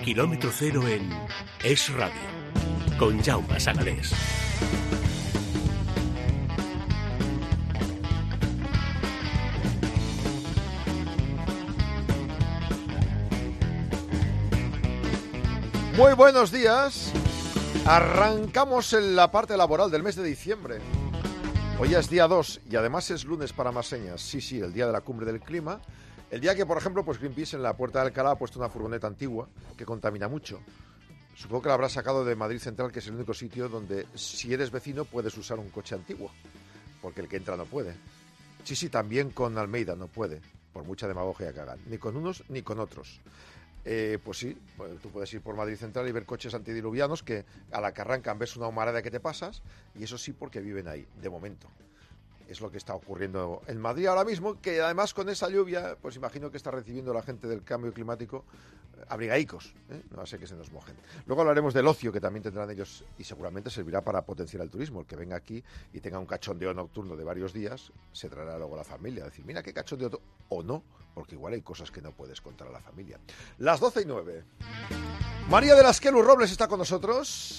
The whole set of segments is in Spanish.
Kilómetro Cero en Es Radio, con Jaume Sagalés. Muy buenos días. Arrancamos en la parte laboral del mes de diciembre. Hoy es día 2 y además es lunes para Maseñas. Sí, el día de la cumbre del clima. El día que, por ejemplo, pues Greenpeace en la Puerta de Alcalá ha puesto una furgoneta antigua que contamina mucho. Supongo que la habrá sacado de Madrid Central, que es el único sitio donde, si eres vecino, puedes usar un coche antiguo, porque el que entra no puede. Sí, también con Almeida no puede, por mucha demagogia que hagan, ni con unos ni con otros. Pues sí, tú puedes ir por Madrid Central y ver coches antidiluvianos que a la que arrancan ves una humareda que te pasas, y eso sí porque viven ahí, de momento. Es lo que está ocurriendo en Madrid ahora mismo, que además con esa lluvia, pues imagino que está recibiendo la gente del cambio climático abrigaicos, no va a ser que se nos mojen. Luego hablaremos del ocio que también tendrán ellos y seguramente servirá para potenciar el turismo. El que venga aquí y tenga un cachondeo nocturno de varios días, se traerá luego a la familia. Decir, mira qué cachondeo, o no, porque igual hay cosas que no puedes contar a la familia. Las 12:09. María de las Quelu Robles está con nosotros.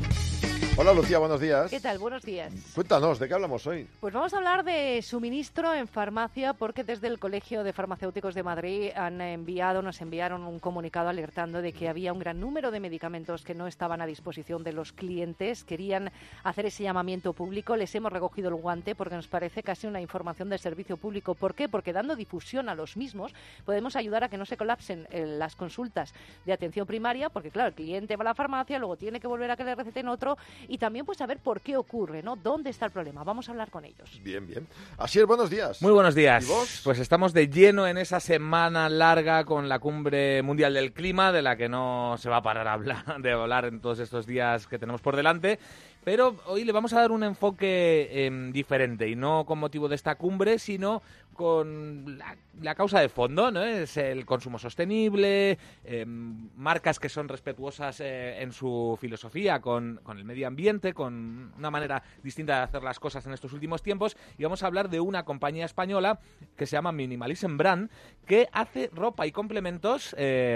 Hola Lucía, buenos días. ¿Qué tal? Buenos días. Cuéntanos, ¿de qué hablamos hoy? Pues vamos a hablar de suministro en farmacia, porque desde el Colegio de Farmacéuticos de Madrid nos enviaron un comunicado alertando de que había un gran número de medicamentos que no estaban a disposición de los clientes. Querían hacer ese llamamiento público. Les hemos recogido el guante porque nos parece casi una información de servicio público. ¿Por qué? Porque dando difusión a los mismos podemos ayudar a que no se colapsen las consultas de atención primaria, porque claro, el cliente va a la farmacia, luego tiene que volver a que le receten otro. Y también pues saber por qué ocurre, ¿no? ¿Dónde está el problema? Vamos a hablar con ellos. Bien. Asier, buenos días. Muy buenos días. ¿Y vos? Pues estamos de lleno en esa semana larga con la Cumbre Mundial del Clima, de la que no se va a parar a hablar en todos estos días que tenemos por delante. Pero hoy le vamos a dar un enfoque diferente, y no con motivo de esta cumbre, sino con la causa de fondo, ¿no? Es el consumo sostenible, marcas que son respetuosas en su filosofía con el medio ambiente, con una manera distinta de hacer las cosas en estos últimos tiempos. Y vamos a hablar de una compañía española que se llama Minimalism Brand, que hace ropa y complementos,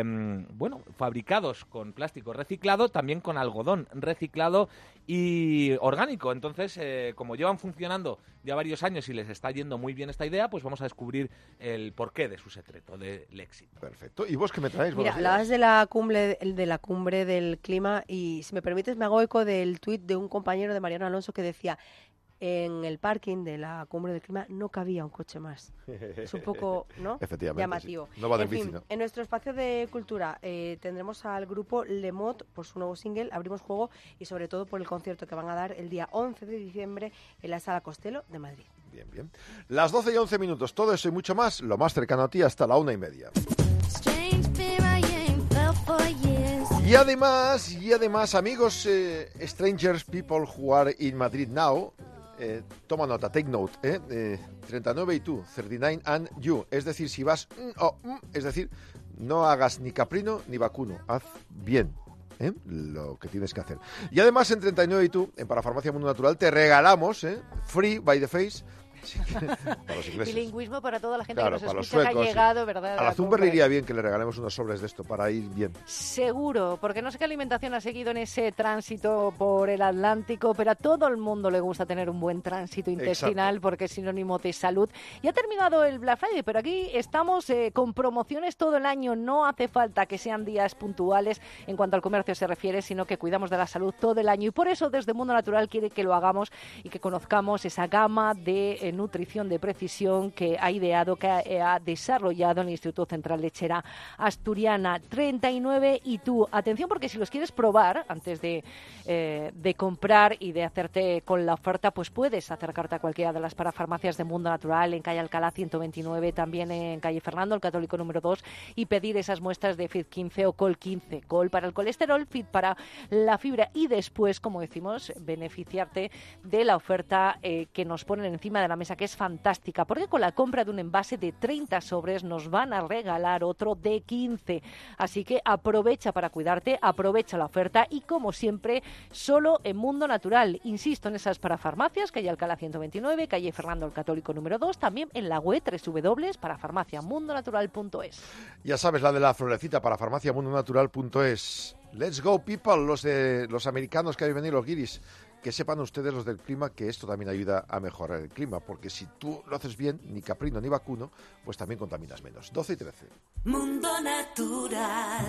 fabricados con plástico reciclado, también con algodón reciclado y orgánico. Entonces, como llevan funcionando ya varios años y les está yendo muy bien esta idea, pues vamos a descubrir el porqué de su secreto, del éxito. Perfecto. ¿Y vos qué me traéis? Mira, hablabas de la cumbre del clima y, si me permites, me hago eco del tuit de un compañero de Mariano Alonso que decía: en el parking de la cumbre del clima no cabía un coche más. Es un poco, ¿no? Efectivamente, llamativo. Sí. No va de en bici, fin, ¿no? En nuestro espacio de cultura tendremos al grupo Le Mot por su nuevo single, Abrimos Juego, y sobre todo por el concierto que van a dar el día 11 de diciembre en la Sala Costello de Madrid. Bien. Las 12:11, todo eso y mucho más, lo más cercano a ti hasta la 1:30. Y además, amigos, strangers people who are in Madrid now, toma nota, take note, 39 y tú, 39 and you, es decir, si vas es decir, no hagas ni caprino ni vacuno, haz bien lo que tienes que hacer. Y además en 39 y tú, en Parafarmacia Mundo Natural, te regalamos, free by the face, para los ingleses. Bilingüismo para toda la gente, Claro, que nos para los escucha, que suecos, ha llegado, ¿verdad? A la Zumber le iría bien que le regalemos unos sobres de esto para ir bien. Seguro, porque no sé qué alimentación ha seguido en ese tránsito por el Atlántico, pero a todo el mundo le gusta tener un buen tránsito intestinal. Exacto. Porque es sinónimo de salud. Y ha terminado el Black Friday, pero aquí estamos con promociones todo el año. No hace falta que sean días puntuales en cuanto al comercio se refiere, sino que cuidamos de la salud todo el año. Y por eso desde Mundo Natural quiere que lo hagamos y que conozcamos esa gama de nutrición de precisión que ha ideado, que ha desarrollado el Instituto Central Lechera Asturiana. 39 y tú. Atención, porque si los quieres probar antes de comprar y de hacerte con la oferta, pues puedes acercarte a cualquiera de las parafarmacias de Mundo Natural, en calle Alcalá 129, también en calle Fernando, el Católico número 2, y pedir esas muestras de Fit 15 o Col 15. Col para el colesterol, Fit para la fibra, y después, como decimos, beneficiarte de la oferta que nos ponen encima de la mesa mesa que es fantástica, porque con la compra de un envase de 30 sobres nos van a regalar otro de 15. Así que aprovecha para cuidarte, aprovecha la oferta y, como siempre, solo en Mundo Natural. Insisto, en esas parafarmacias, calle Alcalá 129, calle Fernando el Católico número 2, también en la web www.parafarmaciamundonatural.es. Ya sabes, la de la florecita, para farmaciamundonatural.es. Let's go, people, los americanos que hay venir, los guiris. Que sepan ustedes, los del clima, que esto también ayuda a mejorar el clima, porque si tú lo haces bien, ni caprino ni vacuno, pues también contaminas menos. 12 y 13. Mundo Natural.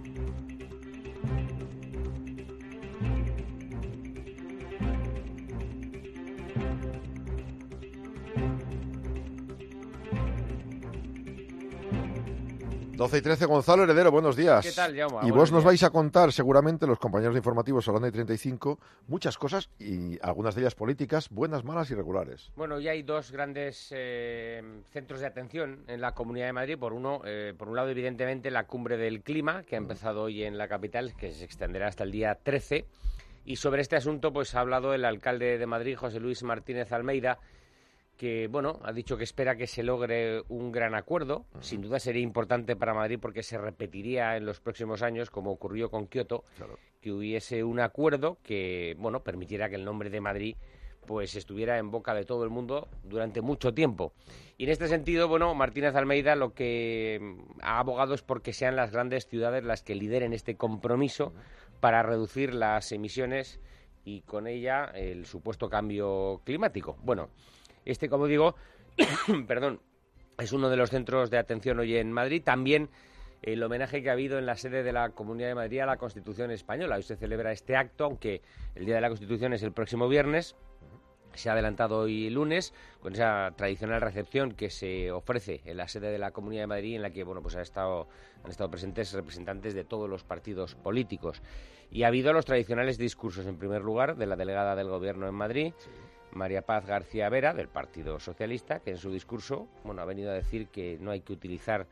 Doce y 13, Gonzalo Heredero, buenos días. ¿Qué tal, Jaume? Y vos nos vais a contar, seguramente, los compañeros de informativos Solana y 35, muchas cosas, y algunas de ellas políticas, buenas, malas y regulares. Bueno, ya hay dos grandes centros de atención en la Comunidad de Madrid. Por un lado, evidentemente, la cumbre del clima, que ha empezado hoy en la capital, que se extenderá hasta el día 13. Y sobre este asunto, pues ha hablado el alcalde de Madrid, José Luis Martínez Almeida, que, bueno, ha dicho que espera que se logre un gran acuerdo. Sin duda sería importante para Madrid porque se repetiría en los próximos años, como ocurrió con Kioto, claro, que hubiese un acuerdo que, bueno, permitiera que el nombre de Madrid pues estuviera en boca de todo el mundo durante mucho tiempo. Y en este sentido, bueno, Martínez Almeida lo que ha abogado es porque sean las grandes ciudades las que lideren este compromiso para reducir las emisiones y con ella el supuesto cambio climático. Bueno, como digo, perdón, es uno de los centros de atención hoy en Madrid. También el homenaje que ha habido en la sede de la Comunidad de Madrid a la Constitución española. Hoy se celebra este acto, aunque el Día de la Constitución es el próximo viernes. Se ha adelantado hoy lunes con esa tradicional recepción que se ofrece en la sede de la Comunidad de Madrid, en la que, bueno, pues han estado presentes representantes de todos los partidos políticos. Y ha habido los tradicionales discursos, en primer lugar, de la delegada del Gobierno en Madrid, sí, María Paz García Vera, del Partido Socialista, que en su discurso, bueno, ha venido a decir que no hay que utilizar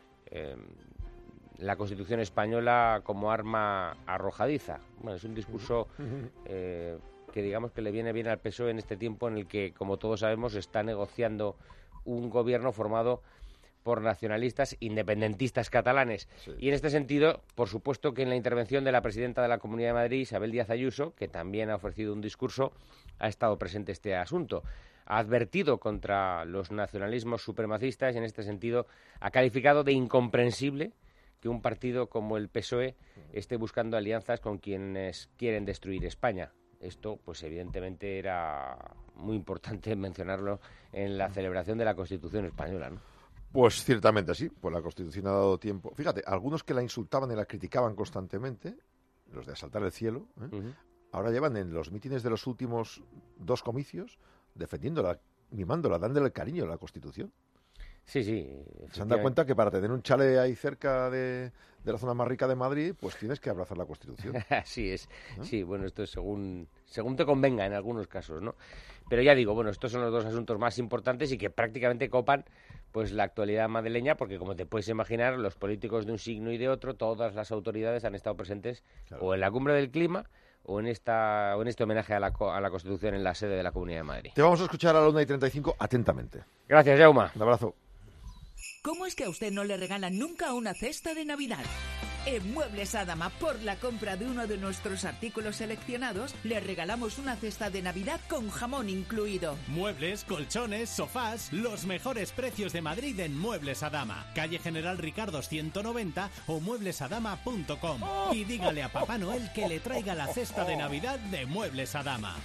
la Constitución española como arma arrojadiza. Bueno, es un discurso que digamos que le viene bien al PSOE en este tiempo en el que, como todos sabemos, está negociando un gobierno formado por nacionalistas independentistas catalanes. Sí. Y en este sentido, por supuesto que en la intervención de la presidenta de la Comunidad de Madrid, Isabel Díaz Ayuso, que también ha ofrecido un discurso, ha estado presente este asunto. Ha advertido contra los nacionalismos supremacistas y en este sentido ha calificado de incomprensible que un partido como el PSOE esté buscando alianzas con quienes quieren destruir España. Esto, pues evidentemente era muy importante mencionarlo en la celebración de la Constitución española, ¿no? Pues ciertamente sí, pues la Constitución ha dado tiempo. Fíjate, algunos que la insultaban y la criticaban constantemente, los de asaltar el cielo, ahora llevan en los mítines de los últimos dos comicios defendiéndola, mimándola, dándole el cariño a la Constitución. Sí, sí. Se han dado cuenta que para tener un chale ahí cerca de la zona más rica de Madrid, pues tienes que abrazar la Constitución. Así es. ¿No? Sí, bueno, esto es según te convenga en algunos casos, ¿no? Pero ya digo, bueno, estos son los dos asuntos más importantes y que prácticamente copan pues la actualidad madrileña, porque como te puedes imaginar, los políticos de un signo y de otro, todas las autoridades han estado presentes, claro, o en la cumbre del clima o en este homenaje a la Constitución en la sede de la Comunidad de Madrid. Te vamos a escuchar a la 1:35 atentamente. Gracias, Jaume. Un abrazo. ¿Cómo es que a usted no le regalan nunca una cesta de Navidad? En Muebles Adama, por la compra de uno de nuestros artículos seleccionados, le regalamos una cesta de Navidad con jamón incluido. Muebles, colchones, sofás, los mejores precios de Madrid en Muebles Adama. Calle General Ricardo 190 o mueblesadama.com. Y dígale a Papá Noel que le traiga la cesta de Navidad de Muebles Adama.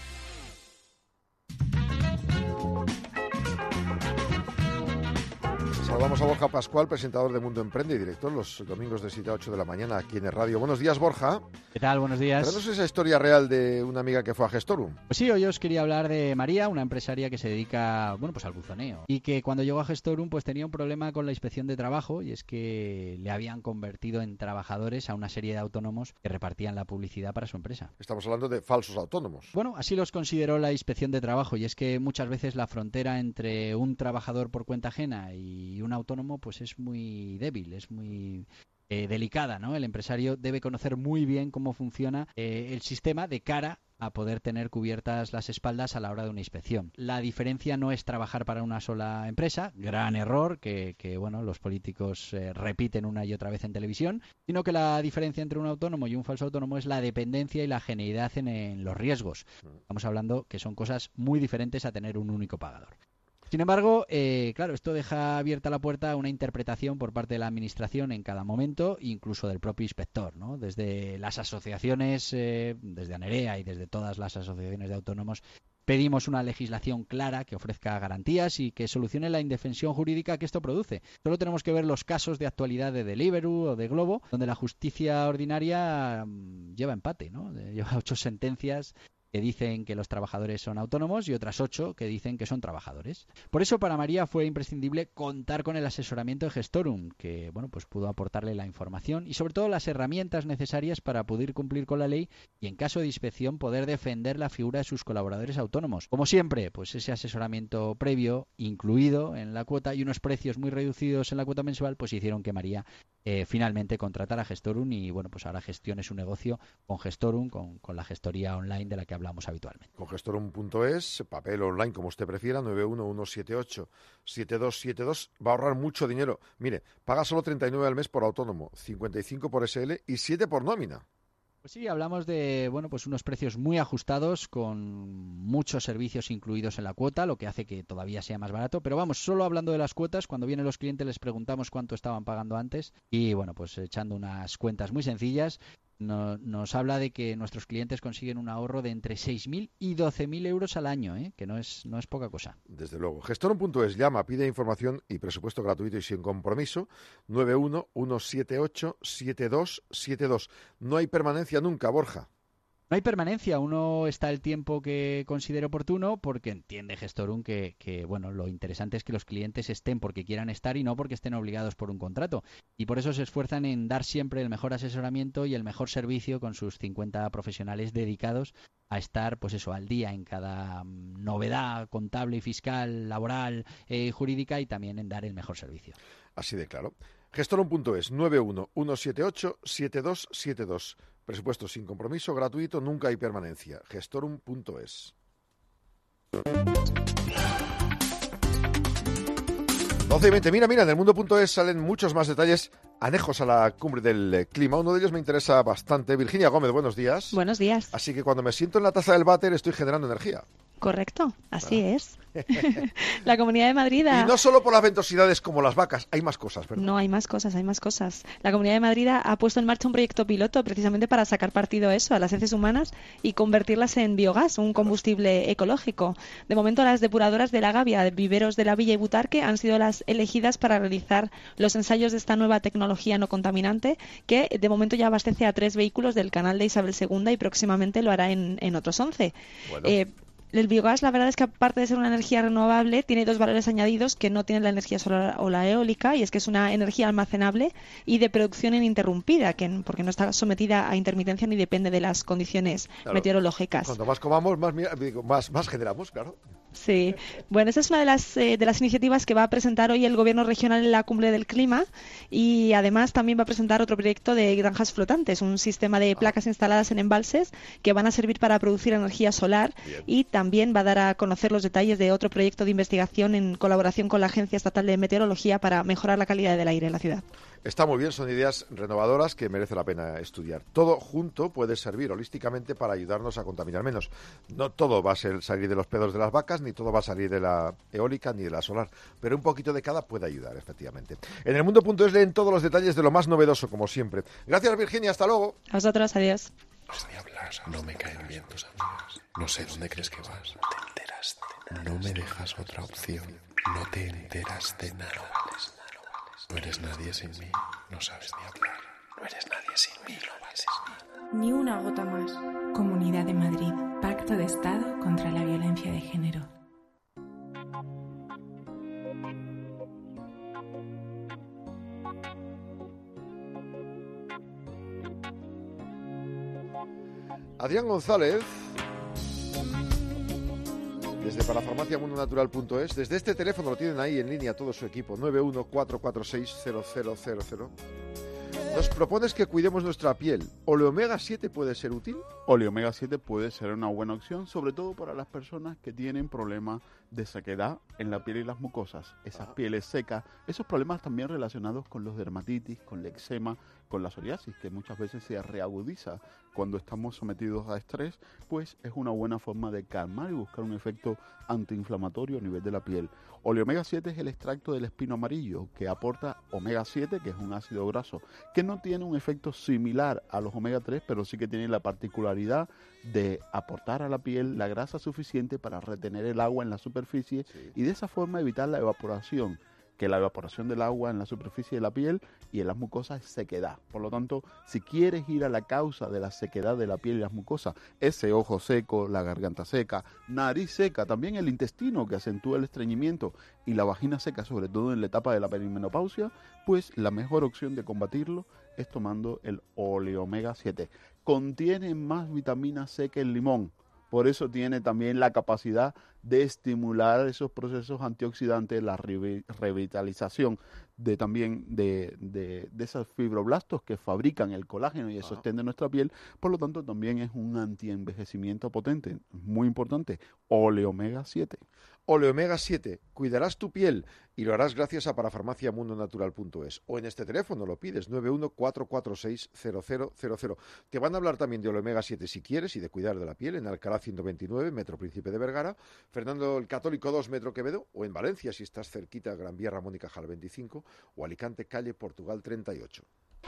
Saludamos a Borja Pascual, presentador de Mundo Emprende y director los domingos de 7 a 8 de la mañana aquí en el radio. Buenos días, Borja. ¿Qué tal? Buenos días. Cuéntanos esa historia real de una amiga que fue a Gestorum. Pues sí, hoy os quería hablar de María, una empresaria que se dedica, bueno, pues al buzoneo. Y que cuando llegó a Gestorum pues tenía un problema con la inspección de trabajo, y es que le habían convertido en trabajadores a una serie de autónomos que repartían la publicidad para su empresa. Estamos hablando de falsos autónomos. Bueno, así los consideró la inspección de trabajo, y es que muchas veces la frontera entre un trabajador por cuenta ajena y un autónomo pues es muy débil, es muy delicada, ¿no? El empresario debe conocer muy bien cómo funciona el sistema de cara a poder tener cubiertas las espaldas a la hora de una inspección. La diferencia no es trabajar para una sola empresa, gran error que bueno, los políticos repiten una y otra vez en televisión, sino que la diferencia entre un autónomo y un falso autónomo es la dependencia y la genuidad en los riesgos. Estamos hablando que son cosas muy diferentes a tener un único pagador. Sin embargo, claro, esto deja abierta la puerta a una interpretación por parte de la Administración en cada momento, incluso del propio inspector, ¿no? Desde las asociaciones, desde ANEREA y desde todas las asociaciones de autónomos, pedimos una legislación clara que ofrezca garantías y que solucione la indefensión jurídica que esto produce. Solo tenemos que ver los casos de actualidad de Deliveroo o de Glovo, donde la justicia ordinaria lleva empate, ¿no? Lleva 8 sentencias que dicen que los trabajadores son autónomos y otras 8 que dicen que son trabajadores. Por eso para María fue imprescindible contar con el asesoramiento de Gestorum, que bueno, pues pudo aportarle la información y sobre todo las herramientas necesarias para poder cumplir con la ley y en caso de inspección poder defender la figura de sus colaboradores autónomos. Como siempre, pues ese asesoramiento previo incluido en la cuota y unos precios muy reducidos en la cuota mensual pues hicieron que María finalmente contratara a Gestorum y bueno, pues ahora gestione su negocio con Gestorum, con la gestoría online de la que hablamos habitualmente. Con gestorum.es, papel online como usted prefiera, 91178-7272, va a ahorrar mucho dinero. Mire, paga solo 39 al mes por autónomo, 55 por SL y 7 por nómina. Pues sí, hablamos de bueno, pues unos precios muy ajustados con muchos servicios incluidos en la cuota, lo que hace que todavía sea más barato. Pero vamos, solo hablando de las cuotas, cuando vienen los clientes les preguntamos cuánto estaban pagando antes y bueno, pues echando unas cuentas muy sencillas, nos habla de que nuestros clientes consiguen un ahorro de entre 6.000 y 12.000 euros al año, que no es poca cosa. Desde luego. Gestorum.es, llama, pide información y presupuesto gratuito y sin compromiso, 91178-7272. No hay permanencia nunca, Borja. No hay permanencia, uno está el tiempo que considere oportuno porque entiende Gestorum que bueno, lo interesante es que los clientes estén porque quieran estar y no porque estén obligados por un contrato. Y por eso se esfuerzan en dar siempre el mejor asesoramiento y el mejor servicio con sus 50 profesionales dedicados a estar, pues eso, al día en cada novedad contable y fiscal, laboral, jurídica y también en dar el mejor servicio. Así de claro. Gestorum.es, 91178-7272. Presupuesto sin compromiso, gratuito, nunca hay permanencia. Gestorum.es. 12:20. Mira, en el mundo.es salen muchos más detalles anejos a la cumbre del clima. Uno de ellos me interesa bastante. Virginia Gómez, buenos días. Buenos días. Así que cuando me siento en la taza del váter estoy generando energía. Correcto, así es. La Comunidad de Madrid Y no solo por las ventosidades como las vacas, hay más cosas, ¿verdad? No, hay más cosas. La Comunidad de Madrid ha puesto en marcha un proyecto piloto precisamente para sacar partido a eso, a las heces humanas y convertirlas en biogás, un combustible ecológico. De momento las depuradoras de La Gavia, de Viveros de la Villa y Butarque han sido las elegidas para realizar los ensayos de esta nueva tecnología no contaminante que de momento ya abastece a 3 vehículos del canal de Isabel II y próximamente lo hará en otros 11. Bueno. El biogás, la verdad es que aparte de ser una energía renovable, tiene 2 valores añadidos que no tiene la energía solar o la eólica, y es que es una energía almacenable y de producción ininterrumpida, porque no está sometida a intermitencia ni depende de las condiciones meteorológicas. Cuanto más comamos, más generamos, claro. Sí, bueno, esa es una de las iniciativas que va a presentar hoy el Gobierno regional en la Cumbre del Clima, y además también va a presentar otro proyecto de granjas flotantes, un sistema de placas instaladas en embalses que van a servir para producir energía solar. Bien. Y también va a dar a conocer los detalles de otro proyecto de investigación en colaboración con la Agencia Estatal de Meteorología para mejorar la calidad del aire en la ciudad. Está muy bien, son ideas renovadoras que merece la pena estudiar. Todo junto puede servir holísticamente para ayudarnos a contaminar menos. No todo va a salir de los pedos de las vacas, ni todo va a salir de la eólica ni de la solar, pero un poquito de cada puede ayudar, efectivamente. En el mundo.es leen todos los detalles de lo más novedoso, como siempre. Gracias, Virginia, hasta luego. A vosotros, adiós. Ni hablar, no me caen bien tus amigas. No sé dónde crees que vas. No te enteras de nada. No me dejas otra opción. No te enteras de nada. No eres nadie sin mí. No sabes ni hablar. No eres nadie sin mí. Lo vales. Ni una gota más. Comunidad de Madrid. Pacto de Estado contra la violencia de género. Adrián González, desde parafarmaciamundonatural.es, desde este teléfono lo tienen ahí en línea todo su equipo, 914460000. Nos propones que cuidemos nuestra piel. ¿Oleomega 7 puede ser útil? Oleomega 7 puede ser una buena opción, sobre todo para las personas que tienen problemas de sequedad en la piel y las mucosas. Esas pieles secas, esos problemas también relacionados con los dermatitis, con el eczema, con la psoriasis, que muchas veces se reagudiza cuando estamos sometidos a estrés, pues es una buena forma de calmar y buscar un efecto antiinflamatorio a nivel de la piel. Oleomega 7 es el extracto del espino amarillo que aporta omega 7, que es un ácido graso, que no tiene un efecto similar a los omega 3, pero sí que tiene la particularidad de aportar a la piel la grasa suficiente para retener el agua en la superficie y de esa forma evitar la evaporación, que la evaporación del agua en la superficie de la piel y en las mucosas es sequedad. Por lo tanto, si quieres ir a la causa de la sequedad de la piel y las mucosas, ese ojo seco, la garganta seca, nariz seca, también el intestino que acentúa el estreñimiento y la vagina seca, sobre todo en la etapa de la perimenopausia, pues la mejor opción de combatirlo es tomando el Oleomega 7. Contiene más vitamina C que el limón. Por eso tiene también la capacidad de estimular esos procesos antioxidantes, la revitalización de esos fibroblastos que fabrican el colágeno y el sostén de nuestra piel. Por lo tanto, también es un antienvejecimiento potente, muy importante. Oleomega 7. Oleomega 7. Cuidarás tu piel y lo harás gracias a parafarmaciamundonatural.es o en este teléfono lo pides 914460000. Te van a hablar también de Oleomega 7 si quieres y de cuidar de la piel en Alcalá 129, Metro Príncipe de Vergara, Fernando el Católico 2, Metro Quevedo, o en Valencia si estás cerquita, Gran Vía Ramón y Cajal 25, o Alicante, calle Portugal 38.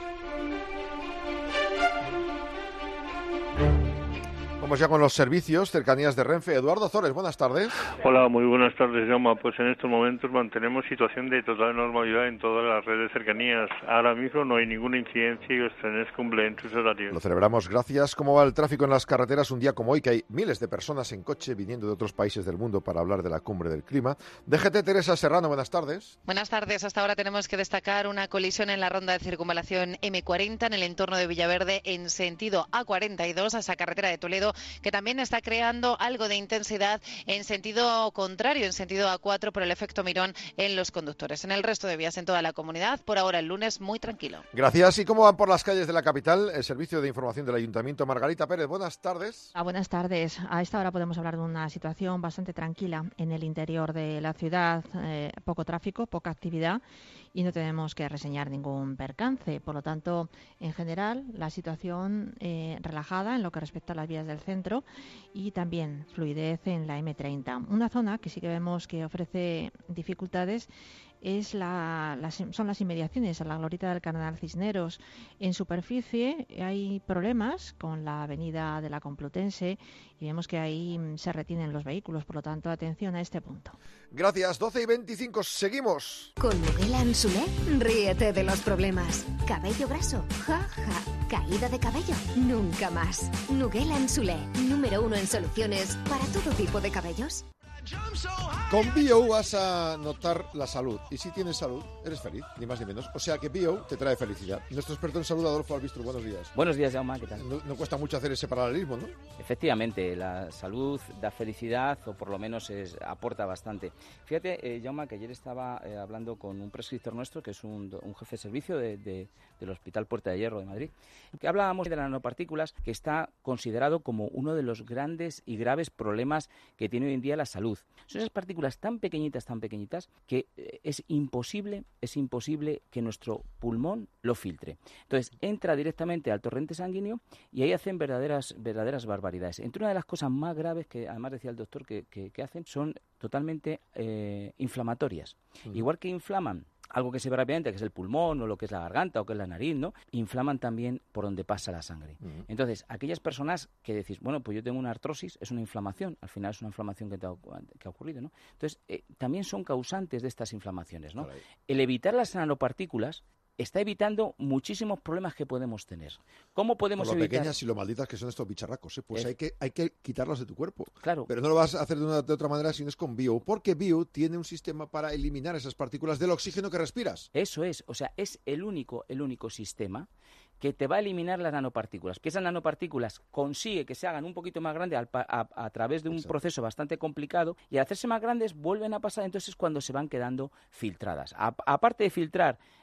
Vamos ya con los servicios, cercanías de Renfe. Eduardo Zores, buenas tardes. Hola, muy buenas tardes, Jaume. Pues en estos momentos mantenemos situación de total normalidad en todas las redes de cercanías. Ahora mismo no hay ninguna incidencia y los trenes cumplen sus horarios. Lo celebramos, gracias. ¿Cómo va el tráfico en las carreteras un día como hoy, que hay miles de personas en coche viniendo de otros países del mundo para hablar de la cumbre del clima? DGT, Teresa Serrano, buenas tardes. Buenas tardes. Hasta ahora tenemos que destacar una colisión en la ronda de circunvalación M40 en el entorno de Villaverde en sentido A42, a esa carretera de Toledo, que también está creando algo de intensidad en sentido contrario, en sentido A4, por el efecto Mirón en los conductores. En el resto de vías en toda la comunidad, por ahora el lunes muy tranquilo. Gracias. ¿Y cómo van por las calles de la capital? El Servicio de Información del Ayuntamiento. Margarita Pérez, buenas tardes. Buenas tardes. A esta hora podemos hablar de una situación bastante tranquila en el interior de la ciudad. Poco tráfico, poca actividad y no tenemos que reseñar ningún percance. Por lo tanto, en general, la situación relajada en lo que respecta a las vías del centro y también fluidez en la M30. Una zona que sí que vemos que ofrece dificultades son las inmediaciones a la glorieta del Cardenal Cisneros. En superficie hay problemas con la avenida de la Complutense y vemos que ahí se retienen los vehículos, por lo tanto, atención a este punto. Gracias, 12:25, seguimos. Con Nuguela Ansulé, ríete de los problemas. Cabello graso, ja, ja. Caída de cabello, nunca más. Nuguela Ansulé, número 1 en soluciones para todo tipo de cabellos. Con Bio vas a notar la salud. Y si tienes salud, eres feliz, ni más ni menos. O sea que Bio te trae felicidad. Nuestro experto en salud, Adolfo Albistro, buenos días. Buenos días, Jaume, ¿qué tal? No cuesta mucho hacer ese paralelismo, ¿no? Efectivamente, la salud da felicidad, o por lo menos aporta bastante. Fíjate, Jaume, que ayer estaba hablando con un prescriptor nuestro, que es un jefe de servicio del Hospital Puerta de Hierro de Madrid, que hablábamos de las nanopartículas, que está considerado como uno de los grandes y graves problemas que tiene hoy en día la salud. Son esas partículas tan pequeñitas, que es imposible que nuestro pulmón lo filtre. Entonces, entra directamente al torrente sanguíneo y ahí hacen verdaderas barbaridades. Entre una de las cosas más graves que, además decía el doctor, que hacen, son totalmente inflamatorias. Igual que inflaman algo que se ve rápidamente, que es el pulmón o lo que es la garganta o que es la nariz, ¿no? Inflaman también por donde pasa la sangre. Entonces, aquellas personas que decís, bueno, pues yo tengo una artrosis, es una inflamación, al final es una inflamación que ha ocurrido, ¿no? Entonces, también son causantes de estas inflamaciones, ¿no? El evitar las nanopartículas está evitando muchísimos problemas que podemos tener. ¿Cómo podemos por lo evitar? Pequeñas y lo malditas que son estos bicharracos, pues hay que quitarlos de tu cuerpo. Claro. Pero no lo vas a hacer de otra manera si no es con Bio, porque Bio tiene un sistema para eliminar esas partículas del oxígeno que respiras. Eso es, o sea, es el único sistema que te va a eliminar las nanopartículas. Que esas nanopartículas consigue que se hagan un poquito más grandes a través de un proceso bastante complicado, y al hacerse más grandes vuelven a pasar, entonces es cuando se van quedando filtradas. Aparte de filtrar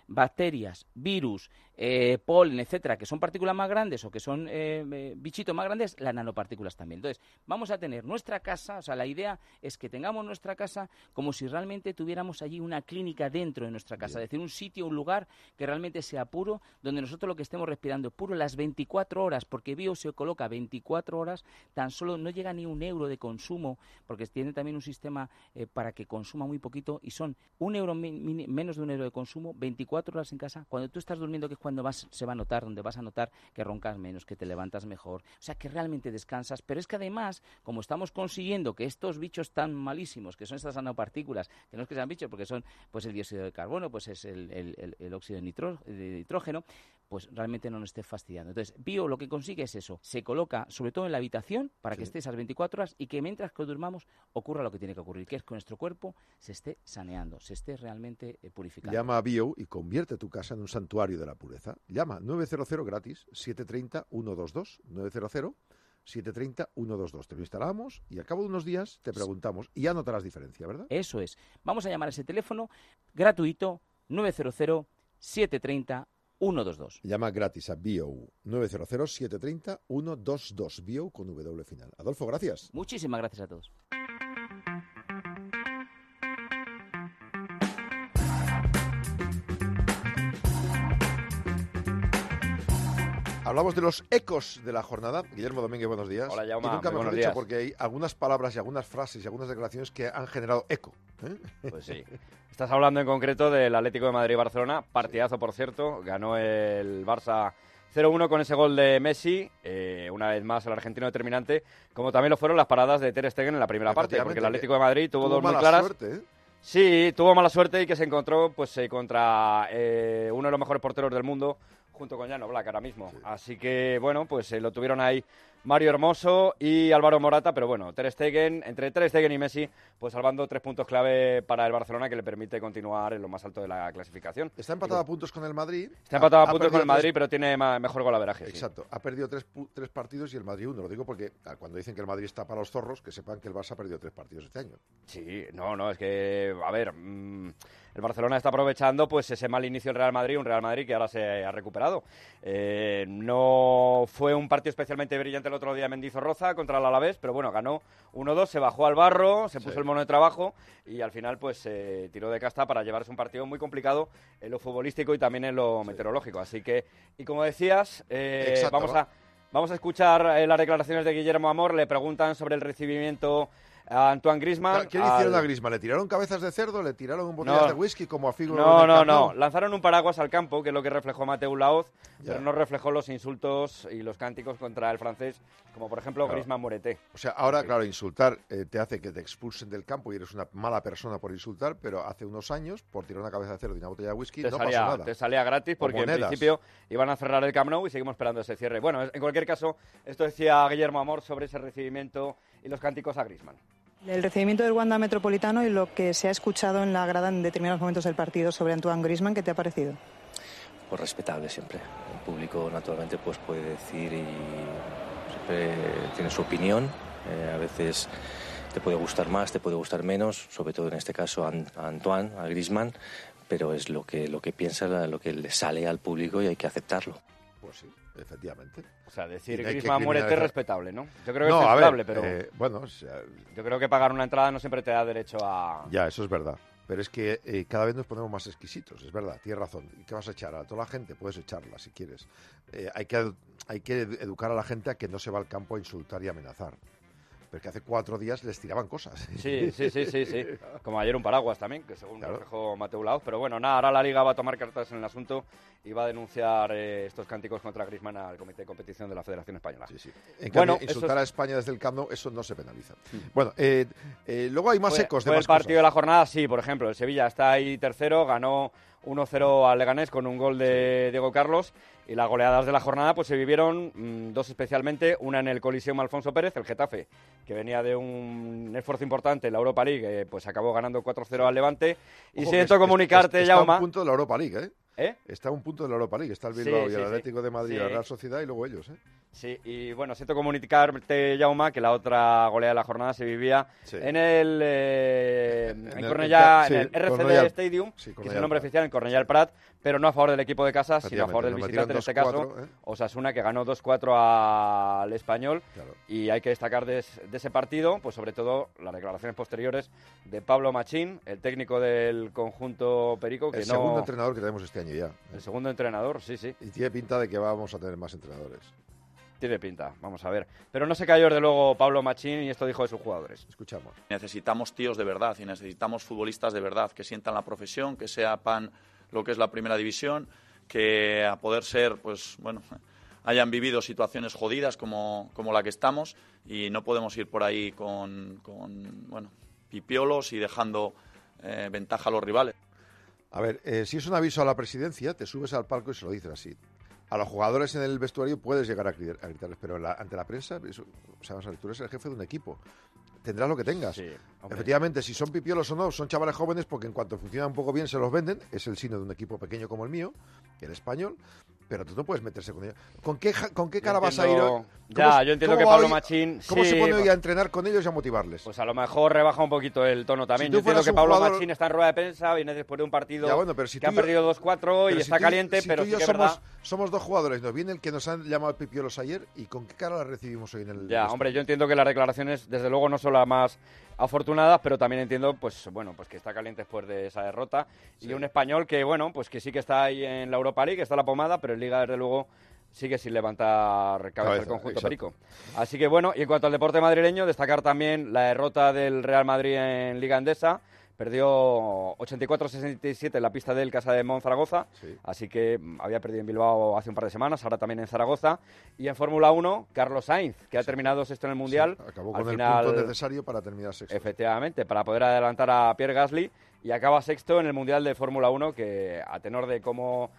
bacterias, virus, polen, etcétera, que son partículas más grandes o que son bichitos más grandes, las nanopartículas también. Entonces, vamos a tener nuestra casa, o sea, la idea es que tengamos nuestra casa como si realmente tuviéramos allí una clínica dentro de nuestra casa, es decir, un sitio, un lugar que realmente sea puro, donde nosotros lo que estemos respirando es puro las 24 horas, porque Bio se coloca 24 horas, tan solo no llega ni €1 de consumo, porque tiene también un sistema para que consuma muy poquito, y son €1 menos de €1 de consumo, 24 horas en casa. Cuando tú estás durmiendo, que es cuando se va a notar, donde vas a notar que roncas menos, que te levantas mejor, o sea, que realmente descansas. Pero es que además, como estamos consiguiendo que estos bichos tan malísimos, que son estas nanopartículas, que no es que sean bichos, porque son pues el dióxido de carbono, pues es el óxido de nitrógeno, pues realmente no nos esté fastidiando. Entonces, Bio lo que consigue es eso, se coloca sobre todo en la habitación para que esté esas 24 horas y que mientras que durmamos ocurra lo que tiene que ocurrir, que es que nuestro cuerpo se esté saneando, se esté realmente purificando. Llama a Bio y convierte tu casa en un santuario de la pureza. Llama 900 gratis 730 122 900 730 122. Te lo instalamos y al cabo de unos días te preguntamos y ya notarás diferencia, ¿verdad? Eso es. Vamos a llamar a ese teléfono gratuito 900 730 122. Llama gratis a Bio 900 730 122. Bio con W final. Adolfo, gracias. Muchísimas gracias a todos. Hablamos de los ecos de la jornada. Guillermo Domínguez, buenos días. Hola, Jaume. Y nunca mejor Buenos dicho, días. porque hay algunas palabras y algunas frases y algunas declaraciones que han generado eco. Pues sí. Estás hablando en concreto del Atlético de Madrid-Barcelona. Partidazo, por cierto. Ganó el Barça 0-1 con ese gol de Messi. Una vez más el argentino determinante. Como también lo fueron las paradas de Ter Stegen en la primera parte. Porque el Atlético de Madrid tuvo dos muy claras. Suerte, ¿eh? Sí, tuvo mala suerte y que se encontró pues contra uno de los mejores porteros del mundo, junto con Jan Oblak ahora mismo. Sí. Así que, bueno, pues lo tuvieron ahí Mario Hermoso y Álvaro Morata, pero bueno, entre Ter Stegen y Messi, pues salvando 3 puntos clave para el Barcelona que le permite continuar en lo más alto de la clasificación. Está empatado a puntos con el Madrid. Está empatado a puntos con el Madrid, pero tiene mejor golaveraje. Exacto, sí. Ha perdido 3 partidos y el Madrid 1. Lo digo porque cuando dicen que el Madrid está para los zorros, que sepan que el Barça ha perdido 3 partidos este año. Sí, no, es que, a ver, el Barcelona está aprovechando pues ese mal inicio del Real Madrid, un Real Madrid que ahora se ha recuperado. No fue un partido especialmente brillante el otro día en Mendizorroza contra el Alavés, pero bueno, ganó 1-2, se bajó al barro, se puso el mono de trabajo y al final pues tiró de casta para llevarse un partido muy complicado en lo futbolístico y también en lo meteorológico. Así que, y como decías, vamos a escuchar las declaraciones de Guillermo Amor. Le preguntan sobre el recibimiento a Antoine Griezmann. ¿Qué le hicieron a Griezmann? ¿Le tiraron cabezas de cerdo? ¿Le tiraron botellas de whisky como a Figo? No. Lanzaron un paraguas al campo, que es lo que reflejó Mateu Laoz, pero no reflejó los insultos y los cánticos contra el francés, como por ejemplo Griezmann Moreté. O sea, ahora, claro, insultar te hace que te expulsen del campo y eres una mala persona por insultar, pero hace unos años, por tirar una cabeza de cerdo y una botella de whisky, no pasó nada. Te salía gratis porque en principio iban a cerrar el Camp Nou y seguimos esperando ese cierre. Bueno, en cualquier caso, esto decía Guillermo Amor sobre ese recibimiento y los cánticos a Griezmann. El recibimiento del Wanda Metropolitano y lo que se ha escuchado en la grada en determinados momentos del partido sobre Antoine Griezmann, ¿qué te ha parecido? Pues respetable siempre. El público naturalmente pues puede decir y siempre tiene su opinión. A veces te puede gustar más, te puede gustar menos, sobre todo en este caso a Antoine, a Griezmann, pero es lo que piensa, lo que le sale al público y hay que aceptarlo. Pues sí, efectivamente. O sea, decir Griezmann muérete es respetable, ¿no? Yo creo que es respetable, pero bueno, o sea, yo creo que pagar una entrada no siempre te da derecho a... Ya, eso es verdad. Pero es que cada vez nos ponemos más exquisitos, es verdad, tienes razón. ¿Y qué vas a echar? A toda la gente puedes echarla si quieres. Hay que educar a la gente a que no se va al campo a insultar y amenazar. Porque hace 4 días les tiraban cosas. Sí. Como ayer un paraguas también, que según reflejó Mateu Laoz. Pero bueno, nada, ahora la Liga va a tomar cartas en el asunto y va a denunciar estos cánticos contra Griezmann al Comité de Competición de la Federación Española. Sí. En cambio, insultar a España desde el Camp Nou, eso no se penaliza. Bueno, luego hay más ecos de más el partido de la jornada, sí, por ejemplo, el Sevilla está ahí tercero, ganó 1-0 al Leganés con un gol de Diego Carlos. Y las goleadas de la jornada pues se vivieron 2 especialmente, una en el Coliseum Alfonso Pérez, el Getafe, que venía de un esfuerzo importante en la Europa League, pues acabó ganando 4-0 al Levante. Y siento comunicarte, Jaume, Jaume... a un punto de la Europa League, ¿eh? Está a un punto de la Europa League. Está el Bilbao y el Atlético de Madrid, la Real Sociedad y luego ellos, Sí, y bueno, siento comunicarte, Jaume, que la otra goleada de la jornada se vivía en el RCD Stadium, que es el nombre oficial, en Cornellà del Prat, pero no a favor del equipo de casa, sino a favor del visitante, en este caso, Osasuna, que ganó 2-4 al Español. Claro. Y hay que destacar de ese partido, pues sobre todo las declaraciones posteriores de Pablo Machín, el técnico del conjunto perico. El segundo entrenador que tenemos este año ya. El segundo entrenador, sí. Y tiene pinta de que vamos a tener más entrenadores. Tiene pinta, vamos a ver. Pero no se cayó desde luego Pablo Machín y esto dijo de sus jugadores. Escuchamos. Necesitamos tíos de verdad y necesitamos futbolistas de verdad que sientan la profesión, que sepan lo que es la primera división, que a poder ser, pues bueno, hayan vivido situaciones jodidas como la que estamos y no podemos ir por ahí con pipiolos y dejando ventaja a los rivales. A ver, si es un aviso a la presidencia, te subes al palco y se lo dices así. A los jugadores en el vestuario puedes llegar a gritarles, pero ante la prensa, tú eres el jefe de un equipo. Tendrás lo que tengas. Sí, efectivamente, si son pipiolos o no, son chavales jóvenes porque en cuanto funcionan un poco bien se los venden. Es el signo de un equipo pequeño como el mío, el español. Pero tú no puedes meterse con ellos. ¿Con qué cara vas a ir hoy? Yo entiendo que Pablo Machín... ¿Cómo se pone hoy a entrenar con ellos y a motivarles? Pues a lo mejor rebaja un poquito el tono también. Yo entiendo que Pablo Machín está en rueda de prensa, viene después de un partido que ha perdido 2-4 y está caliente, pero sí que es verdad... Somos dos jugadores, nos viene el que nos han llamado pipiolos ayer y ¿con qué cara las recibimos hoy en el... Hombre, yo entiendo que las declaraciones, desde luego, no son las más afortunadas, pero también entiendo, pues que está caliente después de esa derrota. Sí. Y un español que, que sí que está ahí en la Europa League, que está en la pomada, pero en Liga, desde luego, sigue sin levantar cabeza el conjunto perico. Así que, y en cuanto al deporte madrileño, destacar también la derrota del Real Madrid en Liga Endesa. Perdió 84-67 en la pista del Casa de Zaragoza, así que había perdido en Bilbao hace un par de semanas, ahora también en Zaragoza. Y en Fórmula 1, Carlos Sainz, que ha terminado sexto en el Mundial. Sí, acabó con el punto necesario para terminar sexto. Efectivamente, para poder adelantar a Pierre Gasly, y acaba sexto en el Mundial de Fórmula 1, que a tenor de cómo